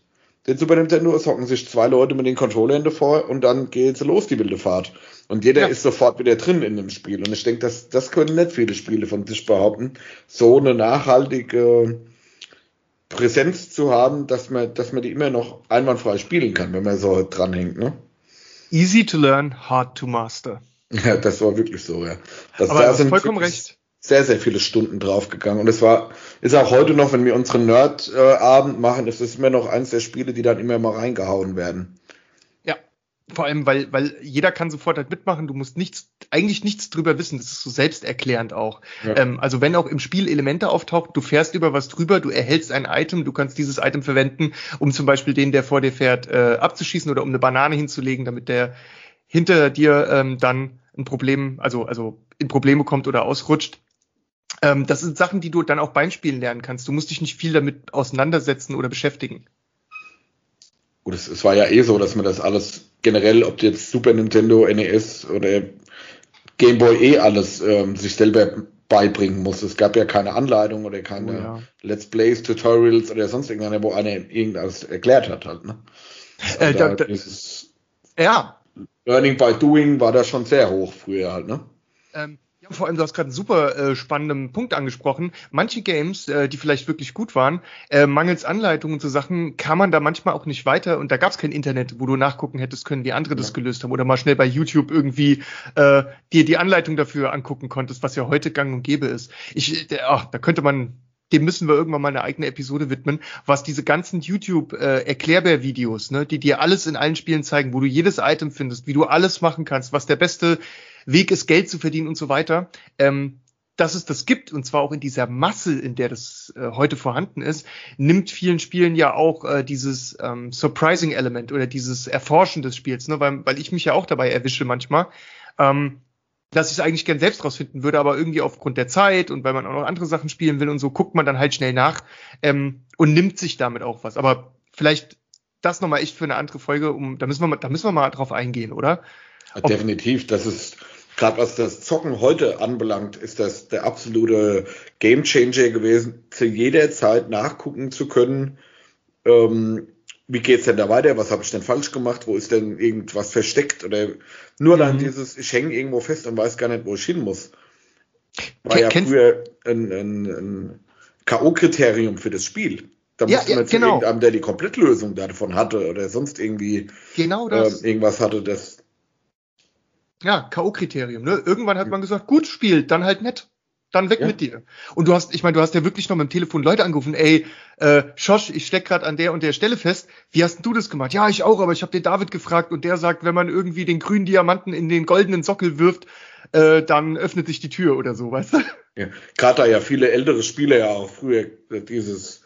den Super Nintendo, es hocken sich zwei Leute mit den Controllern davor und dann geht's los, die wilde Fahrt. Und jeder ja. ist sofort wieder drin in dem Spiel. Und ich denke, das, das können nicht viele Spiele von sich behaupten, so eine nachhaltige Präsenz zu haben, dass man, dass man die immer noch einwandfrei spielen kann, wenn man so dranhängt, ne? Easy to learn, hard to master. Ja, das war wirklich so, ja. Das, Aber da du hast sind vollkommen recht. Sehr, sehr viele Stunden draufgegangen. Und es war, ist auch heute noch, wenn wir unseren Nerd-Abend machen, ist es immer noch eins der Spiele, die dann immer mal reingehauen werden. Ja, vor allem, weil, weil jeder kann sofort halt mitmachen. Du musst nichts, eigentlich nichts drüber wissen. Das ist so selbsterklärend auch. Ja. Ähm, also wenn auch im Spiel Elemente auftauchen, du fährst über was drüber, du erhältst ein Item, du kannst dieses Item verwenden, um zum Beispiel den, der vor dir fährt, äh, abzuschießen oder um eine Banane hinzulegen, damit der hinter dir ähm, dann ein Problem, also, also in Probleme kommt oder ausrutscht. Ähm, das sind Sachen, die du dann auch beim Spielen lernen kannst. Du musst dich nicht viel damit auseinandersetzen oder beschäftigen. Gut, es, es war ja eh so, dass man das alles generell, ob jetzt Super Nintendo, N E S oder Game Boy eh alles ähm, sich selber beibringen muss. Es gab ja keine Anleitung oder keine oh, ja. Let's Plays, Tutorials oder sonst irgendeiner, wo einer irgendwas erklärt hat halt, ne? Äh, da, da, dieses ja. Learning by Doing war da schon sehr hoch früher halt, ne? Ähm, ja, vor allem, du hast gerade einen super äh, spannenden Punkt angesprochen. Manche Games, äh, die vielleicht wirklich gut waren, äh, mangels Anleitungen zu Sachen, kam man da manchmal auch nicht weiter und da gab es kein Internet, wo du nachgucken hättest können, wie andere ja. das gelöst haben oder mal schnell bei YouTube irgendwie äh, dir die Anleitung dafür angucken konntest, was ja heute gang und gäbe ist. Ich, äh, ach, da könnte man dem müssen wir irgendwann mal eine eigene Episode widmen, was diese ganzen YouTube-Erklärbär-Videos, ne, die dir alles in allen Spielen zeigen, wo du jedes Item findest, wie du alles machen kannst, was der beste Weg ist, Geld zu verdienen und so weiter, ähm, dass es das gibt, und zwar auch in dieser Masse, in der das äh, heute vorhanden ist, nimmt vielen Spielen ja auch äh, dieses ähm, Surprising-Element oder dieses Erforschen des Spiels, ne, weil, weil ich mich ja auch dabei erwische manchmal, ähm, dass ich es eigentlich gern selbst rausfinden würde, aber irgendwie aufgrund der Zeit und weil man auch noch andere Sachen spielen will und so, guckt man dann halt schnell nach ähm, und nimmt sich damit auch was. Aber vielleicht das nochmal echt für eine andere Folge, um da müssen wir mal, da müssen wir mal drauf eingehen, oder? Ob Definitiv, das ist, gerade was das Zocken heute anbelangt, ist das der absolute Gamechanger gewesen, zu jeder Zeit nachgucken zu können, ähm, wie geht's denn da weiter? Was habe ich denn falsch gemacht? Wo ist denn irgendwas versteckt? Oder nur dann mhm. dieses, ich hänge irgendwo fest und weiß gar nicht, wo ich hin muss. War ja Kennst früher ein, ein, ein K O-Kriterium für das Spiel. Da ja, musste man ja, zu genau. irgendeinem, der die Komplettlösung davon hatte oder sonst irgendwie genau das. Ähm, irgendwas hatte, das. Ja, K O-Kriterium. Ne? Irgendwann hat man gesagt, gut, spielt, dann halt nett. Dann weg ja. mit dir. Und du hast, ich meine, du hast ja wirklich noch mit dem Telefon Leute angerufen, ey, äh, Schosch, ich steck gerade an der und der Stelle fest. Wie hast denn du das gemacht? Ja, ich auch, aber ich habe den David gefragt und der sagt, wenn man irgendwie den grünen Diamanten in den goldenen Sockel wirft, äh, dann öffnet sich die Tür oder so, weißt du? Ja. Gerade da ja viele ältere Spieler ja auch früher dieses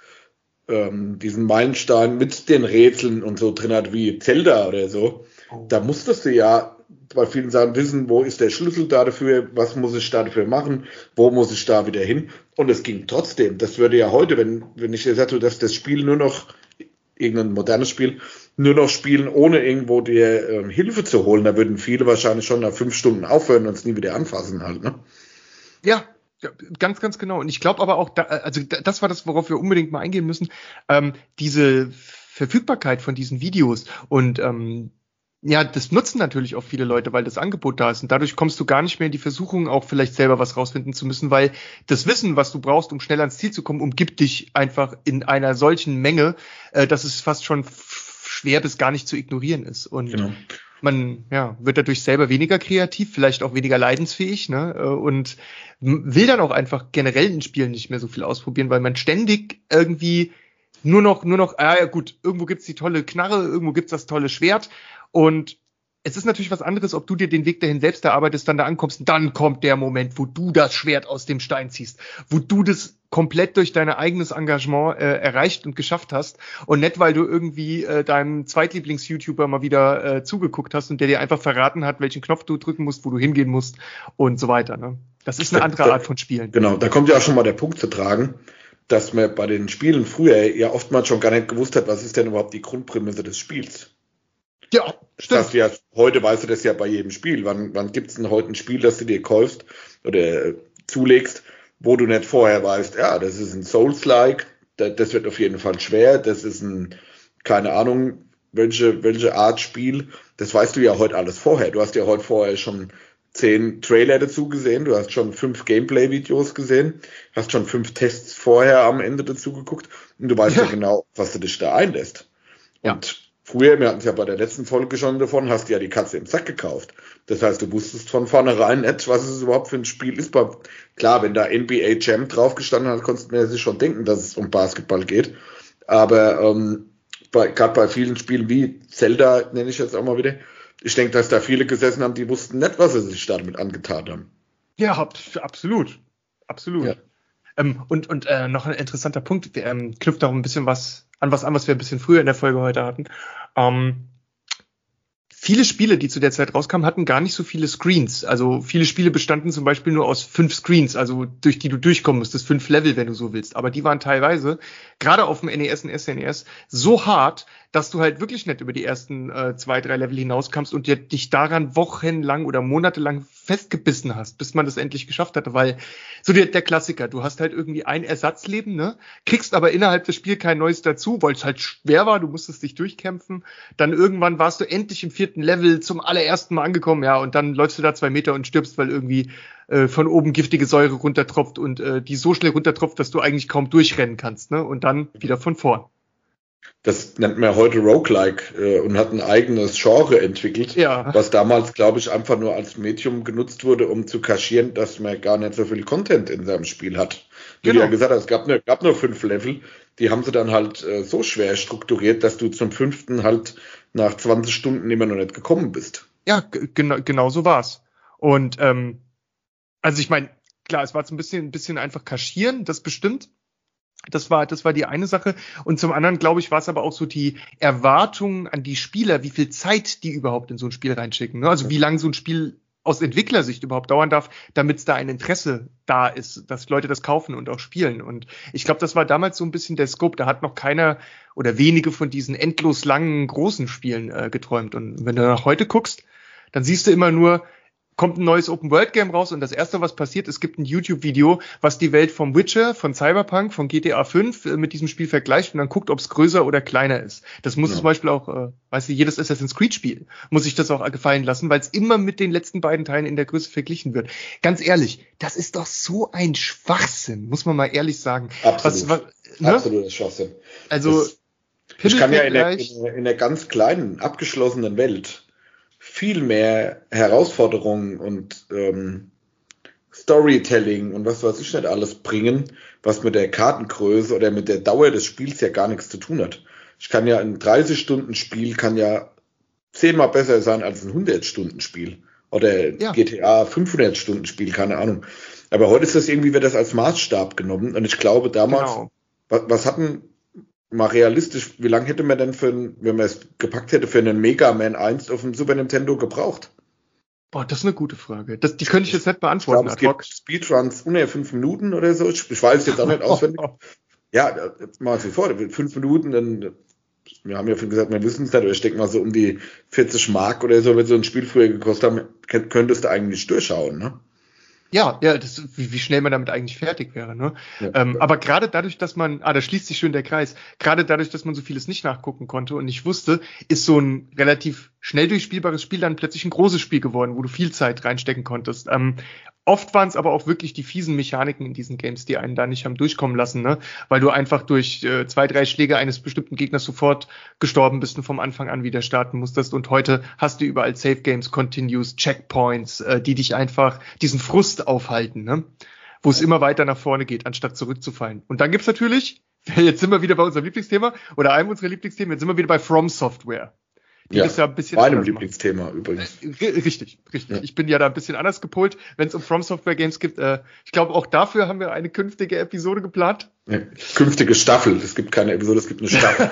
ähm, diesen Meilenstein mit den Rätseln und so drin hat, wie Zelda oder so. Oh. Da musstest du ja bei vielen Sachen wissen, wo ist der Schlüssel da dafür, was muss ich da dafür machen, wo muss ich da wieder hin. Und es ging trotzdem. Das würde ja heute, wenn, wenn ich gesagt hätte, dass das Spiel nur noch, irgendein modernes Spiel, nur noch spielen, ohne irgendwo dir ähm, Hilfe zu holen, da würden viele wahrscheinlich schon nach fünf Stunden aufhören und es nie wieder anfassen halt, ne? Ja, ja ganz, ganz genau. Und ich glaube aber auch, da, also das war das, worauf wir unbedingt mal eingehen müssen, ähm, diese Verfügbarkeit von diesen Videos und ähm, ja, das nutzen natürlich auch viele Leute, weil das Angebot da ist. Und dadurch kommst du gar nicht mehr in die Versuchung, auch vielleicht selber was rausfinden zu müssen, weil das Wissen, was du brauchst, um schnell ans Ziel zu kommen, umgibt dich einfach in einer solchen Menge, äh, dass es fast schon f- schwer bis gar nicht zu ignorieren ist. Und genau. man ja, wird dadurch selber weniger kreativ, vielleicht auch weniger leidensfähig, ne? Und will dann auch einfach generell in Spielen nicht mehr so viel ausprobieren, weil man ständig irgendwie nur noch, nur noch, ah ja gut, irgendwo gibt's die tolle Knarre, irgendwo gibt's das tolle Schwert. Und es ist natürlich was anderes, ob du dir den Weg dahin selbst erarbeitest, dann da ankommst, dann kommt der Moment, wo du das Schwert aus dem Stein ziehst, wo du das komplett durch dein eigenes Engagement äh, erreicht und geschafft hast und nicht, weil du irgendwie äh, deinem Zweitlieblings-YouTuber mal wieder äh, zugeguckt hast und der dir einfach verraten hat, welchen Knopf du drücken musst, wo du hingehen musst und so weiter. Ne? Das ist eine andere da, Art von Spielen. Genau, da kommt ja auch schon mal der Punkt zu tragen, dass man bei den Spielen früher ja oftmals schon gar nicht gewusst hat, was ist denn überhaupt die Grundprämisse des Spiels. Ja, stimmt. Das ja, heute weißt du das ja bei jedem Spiel. Wann, wann gibt's denn heute ein Spiel, das du dir kaufst oder äh, zulegst, wo du nicht vorher weißt, ja, das ist ein Souls-like, das, das wird auf jeden Fall schwer, das ist ein keine Ahnung, welche, welche Art Spiel, das weißt du ja heute alles vorher. Du hast ja heute vorher schon zehn Trailer dazu gesehen, du hast schon fünf Gameplay-Videos gesehen, hast schon fünf Tests vorher am Ende dazu geguckt und du weißt ja, ja genau, was du dich da einlässt. Ja. Und früher, wir hatten es ja bei der letzten Folge schon davon, hast du ja die Katze im Sack gekauft. Das heißt, du wusstest von vornherein nicht, was es überhaupt für ein Spiel ist. Klar, wenn da N B A Jam draufgestanden hat, konntest du mir sich schon denken, dass es um Basketball geht. Aber ähm, gerade bei vielen Spielen wie Zelda, nenne ich jetzt auch mal wieder, ich denke, dass da viele gesessen haben, die wussten nicht, was sie sich damit angetan haben. Ja, absolut. Absolut. Ja. Ähm, und und äh, noch ein interessanter Punkt, ähm, knüpft auch ein bisschen was an was an, was wir ein bisschen früher in der Folge heute hatten. Ähm, Viele Spiele, die zu der Zeit rauskamen, hatten gar nicht so viele Screens. Also viele Spiele bestanden zum Beispiel nur aus fünf Screens, also durch die du durchkommen musstest, fünf Level, wenn du so willst. Aber die waren teilweise, gerade auf dem N E S und S N E S, so hart, dass du halt wirklich nicht über die ersten äh, zwei, drei Level hinauskamst und dir, dich daran wochenlang oder monatelang festgebissen hast, bis man das endlich geschafft hatte. Weil so der, der Klassiker, du hast halt irgendwie ein Ersatzleben, ne, kriegst aber innerhalb des Spiels kein neues dazu, weil es halt schwer war, du musstest dich durchkämpfen. Dann irgendwann warst du endlich im vierten Level zum allerersten Mal angekommen, ja, und dann läufst du da zwei Meter und stirbst, weil irgendwie äh, von oben giftige Säure runtertropft und äh, die so schnell runtertropft, dass du eigentlich kaum durchrennen kannst, ne, und dann wieder von vorn. Das nennt man heute Roguelike äh, und hat ein eigenes Genre entwickelt, ja. Was damals, glaube ich, einfach nur als Medium genutzt wurde, um zu kaschieren, dass man gar nicht so viel Content in seinem Spiel hat. Wie genau. Du ja gesagt hast, es gab nur, gab nur fünf Level, die haben sie dann halt äh, so schwer strukturiert, dass du zum fünften halt nach zwanzig Stunden immer noch nicht gekommen bist. Ja, g- genau, genau so war's. Und ähm, also ich meine, klar, es war so ein bisschen, ein bisschen einfach kaschieren, das bestimmt. Das war, das war die eine Sache. Und zum anderen, glaube ich, war es aber auch so die Erwartung an die Spieler, wie viel Zeit die überhaupt in so ein Spiel reinschicken. Ne? Also wie lange so ein Spiel aus Entwicklersicht überhaupt dauern darf, damit es da ein Interesse da ist, dass Leute das kaufen und auch spielen. Und ich glaube, das war damals so ein bisschen der Scope. Da hat noch keiner oder wenige von diesen endlos langen, großen Spielen äh, geträumt. Und wenn du nach heute guckst, dann siehst du immer nur, kommt ein neues Open-World-Game raus und das Erste, was passiert, es gibt ein YouTube-Video, was die Welt vom Witcher, von Cyberpunk, von G T A fünf äh, mit diesem Spiel vergleicht und dann guckt, ob es größer oder kleiner ist. Das muss ja. Zum Beispiel auch, äh, weißt du, jedes Assassin's Creed-Spiel muss sich das auch gefallen lassen, weil es immer mit den letzten beiden Teilen in der Größe verglichen wird. Ganz ehrlich, das ist doch so ein Schwachsinn, muss man mal ehrlich sagen. Absolut, was, was, ne? Absoluter Schwachsinn. Also, das, ich kann ja in der, in, in der ganz kleinen, abgeschlossenen Welt viel mehr Herausforderungen und ähm, Storytelling und was weiß ich nicht alles bringen, was mit der Kartengröße oder mit der Dauer des Spiels ja gar nichts zu tun hat. Ich kann ja ein dreißig Stunden Spiel kann ja zehnmal besser sein als ein hundert Stunden Spiel oder ja. G T A fünfhundert Stunden Spiel, keine Ahnung. Aber heute ist das irgendwie, wird das als Maßstab genommen und ich glaube damals, genau. was, was hatten mal realistisch, wie lange hätte man denn für ein, wenn man es gepackt hätte, für einen Mega Man eins auf dem Super Nintendo gebraucht? Boah, das ist eine gute Frage. Das, die könnte ich jetzt nicht beantworten. Ich glaube, es gibt Speedruns unter fünf Minuten oder so. Ich, ich weiß jetzt auch nicht auswendig. Ja, mal sie vor, fünf Minuten, dann, wir haben ja schon gesagt, wir wissen es nicht, aber ich denke mal so um die vierzig Mark oder so, wenn so ein Spiel früher gekostet haben, könntest du eigentlich durchschauen, ne? Ja, ja, das, wie, wie schnell man damit eigentlich fertig wäre, ne? Ja, ähm, ja. Aber gerade dadurch, dass man, ah, da schließt sich schön der Kreis, gerade dadurch, dass man so vieles nicht nachgucken konnte und nicht wusste, ist so ein relativ schnell durchspielbares Spiel dann plötzlich ein großes Spiel geworden, wo du viel Zeit reinstecken konntest. Ähm, oft waren es aber auch wirklich die fiesen Mechaniken in diesen Games, die einen da nicht haben durchkommen lassen, ne? Weil du einfach durch äh, zwei, drei Schläge eines bestimmten Gegners sofort gestorben bist und vom Anfang an wieder starten musstest. Und heute hast du überall Save Games, Continues, Checkpoints, äh, die dich einfach diesen Frust aufhalten, ne? Wo es immer weiter nach vorne geht, anstatt zurückzufallen. Und dann gibt's natürlich, jetzt sind wir wieder bei unserem Lieblingsthema oder einem unserer Lieblingsthemen, jetzt sind wir wieder bei From Software. Die ja, ist ja ein bisschen meinem Lieblingsthema machen. Übrigens. Richtig, richtig. Ja. Ich bin ja da ein bisschen anders gepolt, wenn es um From Software Games gibt. Äh, ich glaube, auch dafür haben wir eine künftige Episode geplant. Ja, künftige Staffel. Es gibt keine Episode, es gibt eine Staffel.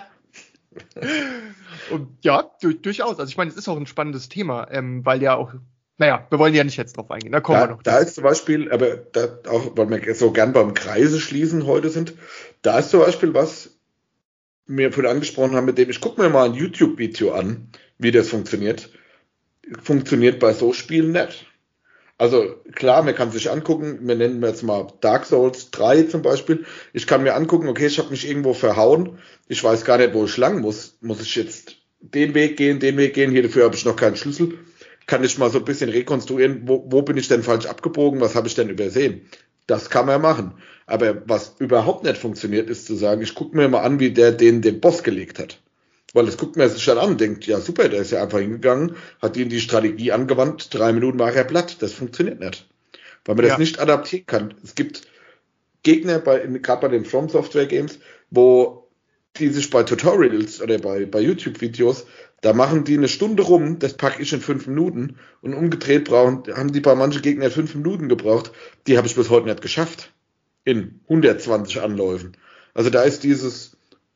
Und ja, durch, durchaus. Also ich meine, es ist auch ein spannendes Thema, ähm, weil ja auch, naja, wir wollen ja nicht jetzt drauf eingehen. Da kommen da, wir noch. Da ist zum Beispiel, aber da auch, weil wir so gern beim Kreise schließen heute sind, da ist zum Beispiel was, mir vorhin angesprochen haben, mit dem ich gucke mir mal ein YouTube-Video an, wie das funktioniert. Funktioniert bei so Spielen nicht. Also klar, man kann sich angucken, wir nennen jetzt mal Dark Souls drei zum Beispiel. Ich kann mir angucken, okay, ich habe mich irgendwo verhauen, ich weiß gar nicht, wo ich lang muss. Muss ich jetzt den Weg gehen, den Weg gehen, hier dafür habe ich noch keinen Schlüssel. Kann ich mal so ein bisschen rekonstruieren, wo, wo bin ich denn falsch abgebogen, was habe ich denn übersehen? Das kann man machen. Aber was überhaupt nicht funktioniert, ist zu sagen, ich gucke mir mal an, wie der den, den Boss gelegt hat. Weil das guckt man sich dann an und denkt, ja super, der ist ja einfach hingegangen, hat ihn die Strategie angewandt, drei Minuten war er platt. Das funktioniert nicht. Weil man ja. das nicht adaptieren kann. Es gibt Gegner, bei, gerade bei den From Software Games, wo die sich bei Tutorials oder bei, bei YouTube-Videos, da machen die eine Stunde rum, das packe ich in fünf Minuten und umgedreht brauchen, haben die bei manchen Gegnern fünf Minuten gebraucht. Die habe ich bis heute nicht geschafft. In hundertzwanzig Anläufen. Also da ist dieses,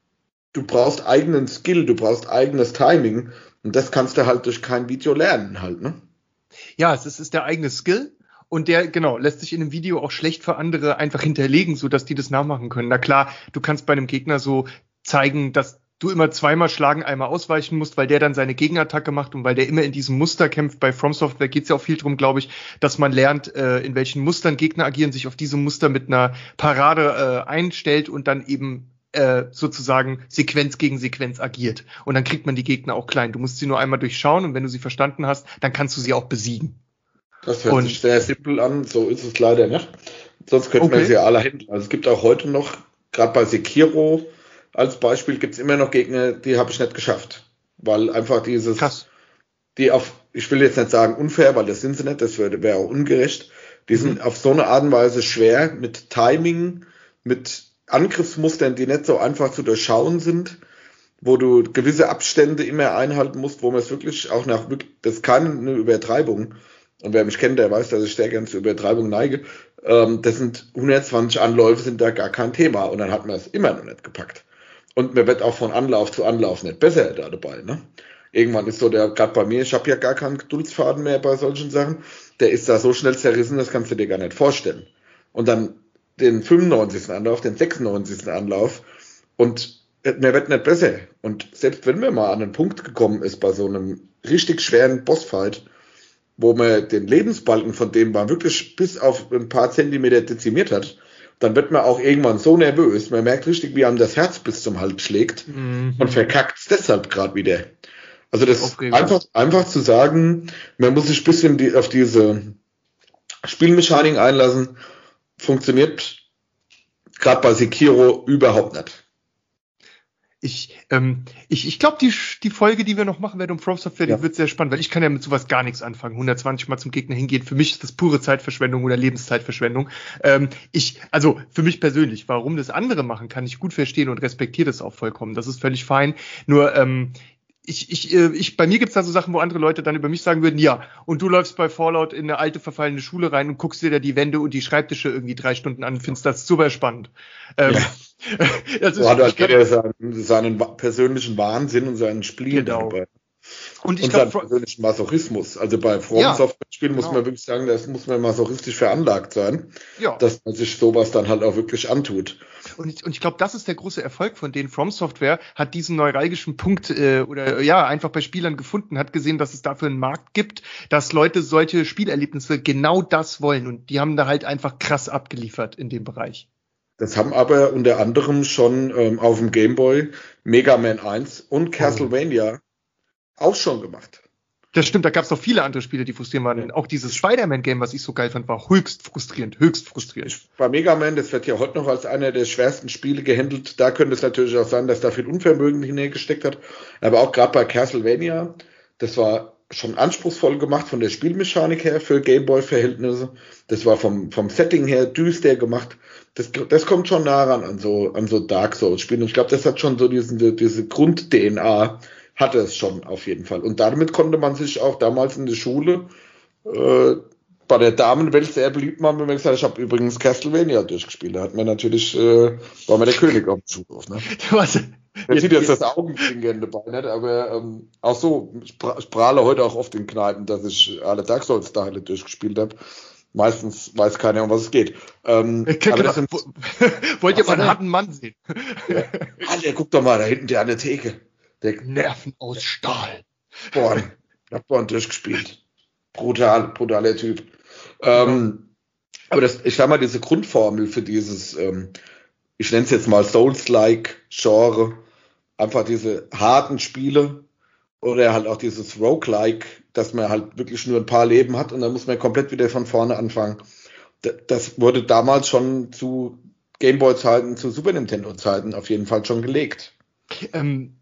du brauchst eigenen Skill, du brauchst eigenes Timing und das kannst du halt durch kein Video lernen halt, ne? Ja, es ist, ist der eigene Skill und der, genau, lässt sich in einem Video auch schlecht für andere einfach hinterlegen, so dass die das nachmachen können. Na klar, du kannst bei einem Gegner so zeigen, dass du immer zweimal schlagen, einmal ausweichen musst, weil der dann seine Gegenattacke macht und weil der immer in diesem Muster kämpft. Bei From Software geht es ja auch viel drum, glaube ich, dass man lernt, äh, in welchen Mustern Gegner agieren, sich auf diese Muster mit einer Parade äh, einstellt und dann eben äh, sozusagen Sequenz gegen Sequenz agiert. Und dann kriegt man die Gegner auch klein. Du musst sie nur einmal durchschauen und wenn du sie verstanden hast, dann kannst du sie auch besiegen. Das hört und, sich sehr simpel an, so ist es leider nicht. Sonst könnten okay. wir sie ja alle handeln. Also es gibt auch heute noch, gerade bei Sekiro als Beispiel, gibt es immer noch Gegner, die habe ich nicht geschafft. Weil einfach dieses, Krass. die auf, ich will jetzt nicht sagen unfair, weil das sind sie nicht, das wäre wär auch ungerecht. Die sind mhm. auf so eine Art und Weise schwer, mit Timing, mit Angriffsmustern, die nicht so einfach zu durchschauen sind, wo du gewisse Abstände immer einhalten musst, wo man es wirklich auch nach, das ist keine Übertreibung. Und wer mich kennt, der weiß, dass ich sehr gerne zur Übertreibung neige. Ähm, das sind hundertzwanzig Anläufe, sind da gar kein Thema. Und dann hat man es immer noch nicht gepackt. Und man wird auch von Anlauf zu Anlauf nicht besser da dabei, ne? Irgendwann ist so der, gerade bei mir, ich habe ja gar keinen Geduldsfaden mehr bei solchen Sachen, der ist da so schnell zerrissen, das kannst du dir gar nicht vorstellen. Und dann den fünfundneunzigsten Anlauf, den sechsundneunzigsten Anlauf und mir wird nicht besser. Und selbst wenn man mal an einen Punkt gekommen ist bei so einem richtig schweren Bossfight, wo man den Lebensbalken von dem man wirklich bis auf ein paar Zentimeter dezimiert hat, dann wird man auch irgendwann so nervös, man merkt richtig, wie einem das Herz bis zum Hals schlägt mhm. und verkackt es deshalb gerade wieder. Also das einfach, einfach zu sagen, man muss sich ein bisschen die, auf diese Spielmechanik einlassen, funktioniert gerade bei Sekiro überhaupt nicht. Ich, ähm, ich, ich glaube, die, die Folge, die wir noch machen werden um From Software, ja. die wird sehr spannend, weil ich kann ja mit sowas gar nichts anfangen. hundertzwanzig Mal zum Gegner hingehen. Für mich ist das pure Zeitverschwendung oder Lebenszeitverschwendung. Ähm, ich, also für mich persönlich, warum das andere machen, kann ich gut verstehen und respektiere das auch vollkommen. Das ist völlig fein. Nur, ähm, Ich, ich, ich, bei mir gibt's da so Sachen, wo andere Leute dann über mich sagen würden, ja, und du läufst bei Fallout in eine alte, verfallene Schule rein und guckst dir da die Wände und die Schreibtische irgendwie drei Stunden an und findest das super spannend. Ähm, ja. das ist, so hat halt jeder seinen, seinen persönlichen Wahnsinn und seinen Spleen genau. dabei. Und, ich und glaub, seinen persönlichen Masochismus. Also bei From ja, Software-Spielen muss genau. man wirklich sagen, das muss man masochistisch veranlagt sein, ja. dass man sich sowas dann halt auch wirklich antut. Und ich, und ich glaube, das ist der große Erfolg von denen. From Software hat diesen neuralgischen Punkt äh, oder ja einfach bei Spielern gefunden, hat gesehen, dass es dafür einen Markt gibt, dass Leute solche Spielerlebnisse genau das wollen und die haben da halt einfach krass abgeliefert in dem Bereich. Das haben aber unter anderem schon ähm, auf dem Game Boy Mega Man eins und Castlevania oh. auch schon gemacht. Das stimmt, da gab es noch viele andere Spiele, die frustrierend waren. Auch dieses Spider-Man-Game, was ich so geil fand, war höchst frustrierend, höchst frustrierend. Bei Mega Man, das wird ja heute noch als einer der schwersten Spiele gehandelt. Da könnte es natürlich auch sein, dass da viel Unvermögen hineingesteckt hat. Aber auch gerade bei Castlevania, das war schon anspruchsvoll gemacht von der Spielmechanik her für Gameboy-Verhältnisse. Das war vom, vom Setting her düster gemacht. Das, das kommt schon nah ran an so, an so Dark Souls-Spielen. Und ich glaube, das hat schon so diesen, diese Grund-D N A, hatte es schon auf jeden Fall. Und damit konnte man sich auch damals in der Schule äh, bei der Damenwelt sehr beliebt machen, wenn man gesagt hat, ich habe übrigens Castlevania durchgespielt. Da hat man natürlich, äh, war man der König auf dem Schulhof. Ne? Was? Man sieht jetzt das Augenzwinkern dabei, nicht? Aber ähm, auch so, ich, pra- ich prahle heute auch oft in Kneipen, dass ich alle Dark Souls-Teile durchgespielt habe. Meistens weiß keiner, um was es geht. Ähm, okay, aber genau. das sind, Wollt ihr mal einen harten Mann sehen? Ja. Alter, guck doch mal, da hinten der an der Theke. Der Nerven aus Stahl. Born. Ich hab Born durchgespielt. Brutal, brutaler Typ. Ähm, aber das, ich sag mal, diese Grundformel für dieses, ähm, ich nenne es jetzt mal Souls-like Genre, einfach diese harten Spiele oder halt auch dieses Roguelike, dass man halt wirklich nur ein paar Leben hat und dann muss man komplett wieder von vorne anfangen. Das wurde damals schon zu Gameboy-Zeiten, zu Super Nintendo-Zeiten auf jeden Fall schon gelegt. Ähm,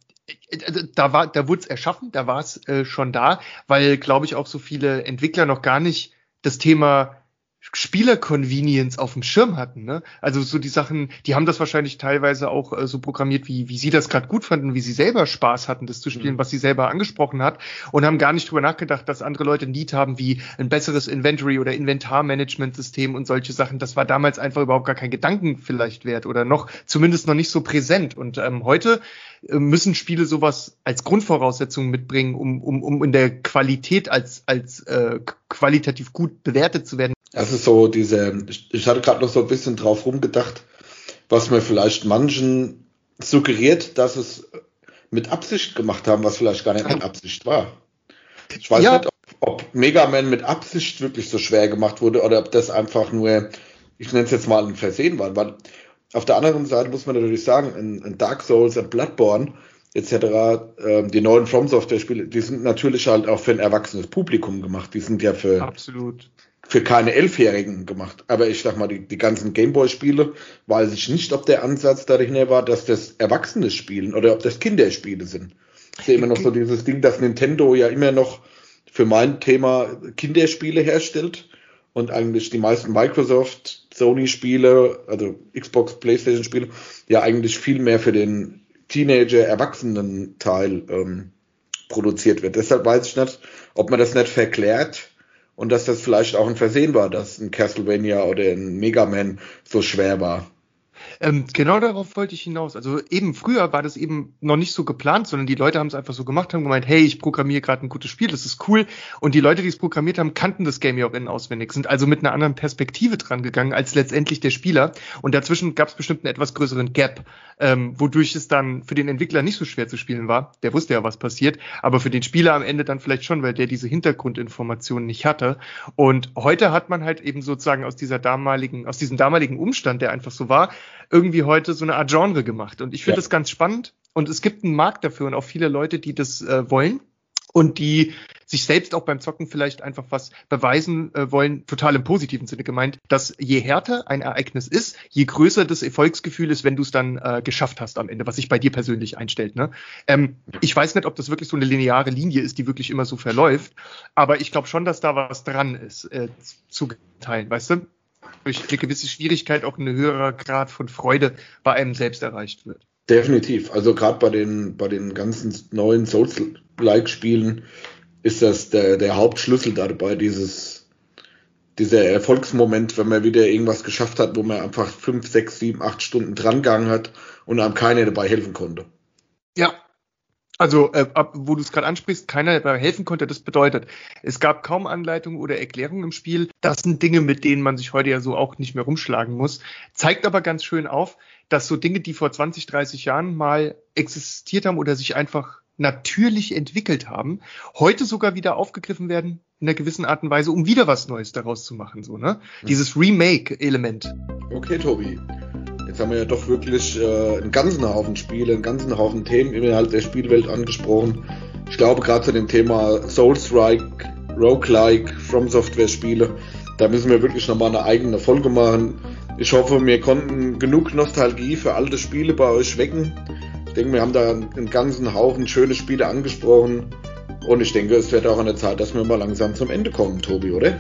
da war, da wurde es erschaffen, da war es äh, schon da, weil, glaube ich, auch so viele Entwickler noch gar nicht das Thema Spieler-Convenience auf dem Schirm hatten, ne? Also so die Sachen, die haben das wahrscheinlich teilweise auch äh, so programmiert, wie wie sie das gerade gut fanden, wie sie selber Spaß hatten, das zu spielen, mhm. was sie selber angesprochen hat, und haben gar nicht drüber nachgedacht, dass andere Leute ein Need haben, wie ein besseres Inventory oder Inventarmanagement-System und solche Sachen. Das war damals einfach überhaupt gar kein Gedanken vielleicht wert oder noch, zumindest noch nicht so präsent. Und ähm, heute äh, müssen Spiele sowas als Grundvoraussetzung mitbringen, um um um in der Qualität als als äh, qualitativ gut bewertet zu werden. Das ist so diese, ich hatte gerade noch so ein bisschen drauf rumgedacht, was mir vielleicht manchen suggeriert, dass es mit Absicht gemacht haben, was vielleicht gar nicht mit Absicht war. Ich weiß ja. nicht, ob, ob Mega Man mit Absicht wirklich so schwer gemacht wurde oder ob das einfach nur, ich nenne es jetzt mal ein Versehen war. Weil auf der anderen Seite muss man natürlich sagen, in, in Dark Souls, in Bloodborne et cetera, äh, die neuen From Software Spiele, die sind natürlich halt auch für ein erwachsenes Publikum gemacht. Die sind ja für absolut für keine Elfjährigen gemacht. Aber ich sag mal, die, die ganzen Gameboy-Spiele, weiß ich nicht, ob der Ansatz dahinter war, dass das Erwachsene spielen oder ob das Kinderspiele sind. Ich sehe immer noch so dieses Ding, dass Nintendo ja immer noch für mein Thema Kinderspiele herstellt und eigentlich die meisten Microsoft, Sony-Spiele, also Xbox, PlayStation-Spiele, ja eigentlich viel mehr für den Teenager-Erwachsenen-Teil ähm, produziert wird. Deshalb weiß ich nicht, ob man das nicht verklärt und dass das vielleicht auch ein Versehen war, dass ein Castlevania oder ein Mega Man so schwer war. Ähm, genau darauf wollte ich hinaus. Also eben früher war das eben noch nicht so geplant, sondern die Leute haben es einfach so gemacht, haben gemeint, hey, ich programmiere gerade ein gutes Spiel, das ist cool. Und die Leute, die es programmiert haben, kannten das Game ja auch innen auswendig, sind also mit einer anderen Perspektive dran gegangen als letztendlich der Spieler. Und dazwischen gab es bestimmt einen etwas größeren Gap, ähm, wodurch es dann für den Entwickler nicht so schwer zu spielen war. Der wusste ja, was passiert, aber für den Spieler am Ende dann vielleicht schon, weil der diese Hintergrundinformationen nicht hatte. Und heute hat man halt eben sozusagen aus dieser damaligen, aus diesem damaligen Umstand, der einfach so war, irgendwie heute so eine Art Genre gemacht. Und ich finde ja. das ganz spannend. Und es gibt einen Markt dafür und auch viele Leute, die das äh, wollen und die sich selbst auch beim Zocken vielleicht einfach was beweisen äh, wollen, total im positiven Sinne gemeint, dass je härter ein Ereignis ist, je größer das Erfolgsgefühl ist, wenn du es dann äh, geschafft hast am Ende, was sich bei dir persönlich einstellt. Ne? Ähm, ich weiß nicht, ob das wirklich so eine lineare Linie ist, die wirklich immer so verläuft, aber ich glaube schon, dass da was dran ist, äh, zu teilen, weißt du? Durch eine gewisse Schwierigkeit auch ein höherer Grad von Freude bei einem selbst erreicht wird. Definitiv. Also gerade bei den bei den ganzen neuen Souls-like-Spielen ist das der der Hauptschlüssel dabei, dieses dieser Erfolgsmoment, wenn man wieder irgendwas geschafft hat, wo man einfach fünf, sechs, sieben, acht Stunden dran gegangen hat und einem keiner dabei helfen konnte. Ja. Also, äh, ab, wo du es gerade ansprichst, keiner dabei helfen konnte, das bedeutet, es gab kaum Anleitungen oder Erklärungen im Spiel. Das sind Dinge, mit denen man sich heute ja so auch nicht mehr rumschlagen muss. Zeigt aber ganz schön auf, dass so Dinge, die vor zwanzig, dreißig Jahren mal existiert haben oder sich einfach natürlich entwickelt haben, heute sogar wieder aufgegriffen werden in einer gewissen Art und Weise, um wieder was Neues daraus zu machen. So, ne? Mhm. Dieses Remake-Element. Okay, Tobi. Jetzt haben wir ja doch wirklich äh, einen ganzen Haufen Spiele, einen ganzen Haufen Themen innerhalb der Spielwelt angesprochen. Ich glaube, gerade zu dem Thema Souls-like, Roguelike, From Software Spiele, da müssen wir wirklich nochmal eine eigene Folge machen. Ich hoffe, wir konnten genug Nostalgie für alte Spiele bei euch wecken. Ich denke, wir haben da einen ganzen Haufen schöne Spiele angesprochen. Und ich denke, es wird auch an der Zeit, dass wir mal langsam zum Ende kommen, Tobi, oder?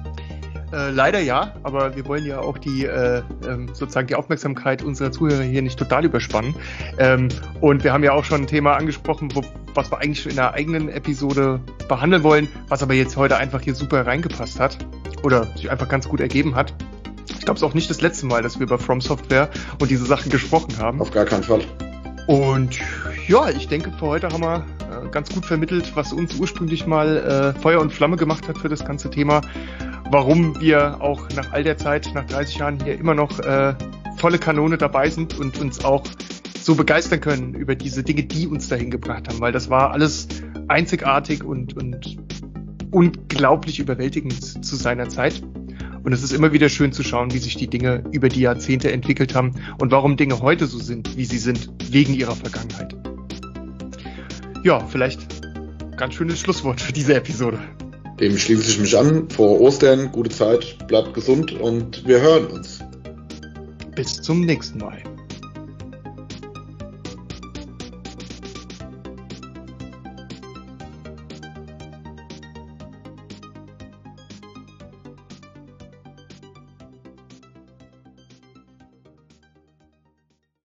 Äh, leider ja, aber wir wollen ja auch die äh, ähm, sozusagen die Aufmerksamkeit unserer Zuhörer hier nicht total überspannen. Ähm, und wir haben ja auch schon ein Thema angesprochen, wo, was wir eigentlich schon in einer eigenen Episode behandeln wollen, was aber jetzt heute einfach hier super reingepasst hat oder sich einfach ganz gut ergeben hat. Ich glaube, es ist auch nicht das letzte Mal, dass wir über From Software und diese Sachen gesprochen haben. Auf gar keinen Fall. Und ja, ich denke, für heute haben wir äh, ganz gut vermittelt, was uns ursprünglich mal äh, Feuer und Flamme gemacht hat für das ganze Thema. Warum wir auch nach all der Zeit, nach dreißig Jahren hier immer noch äh, volle Kanone dabei sind und uns auch so begeistern können über diese Dinge, die uns dahin gebracht haben, weil das war alles einzigartig und, und unglaublich überwältigend zu seiner Zeit. Und es ist immer wieder schön zu schauen, wie sich die Dinge über die Jahrzehnte entwickelt haben und warum Dinge heute so sind, wie sie sind, wegen ihrer Vergangenheit. Ja, vielleicht ganz schönes Schlusswort für diese Episode. Dem schließe ich mich an. Frohe Ostern, gute Zeit, bleibt gesund und wir hören uns. Bis zum nächsten Mal.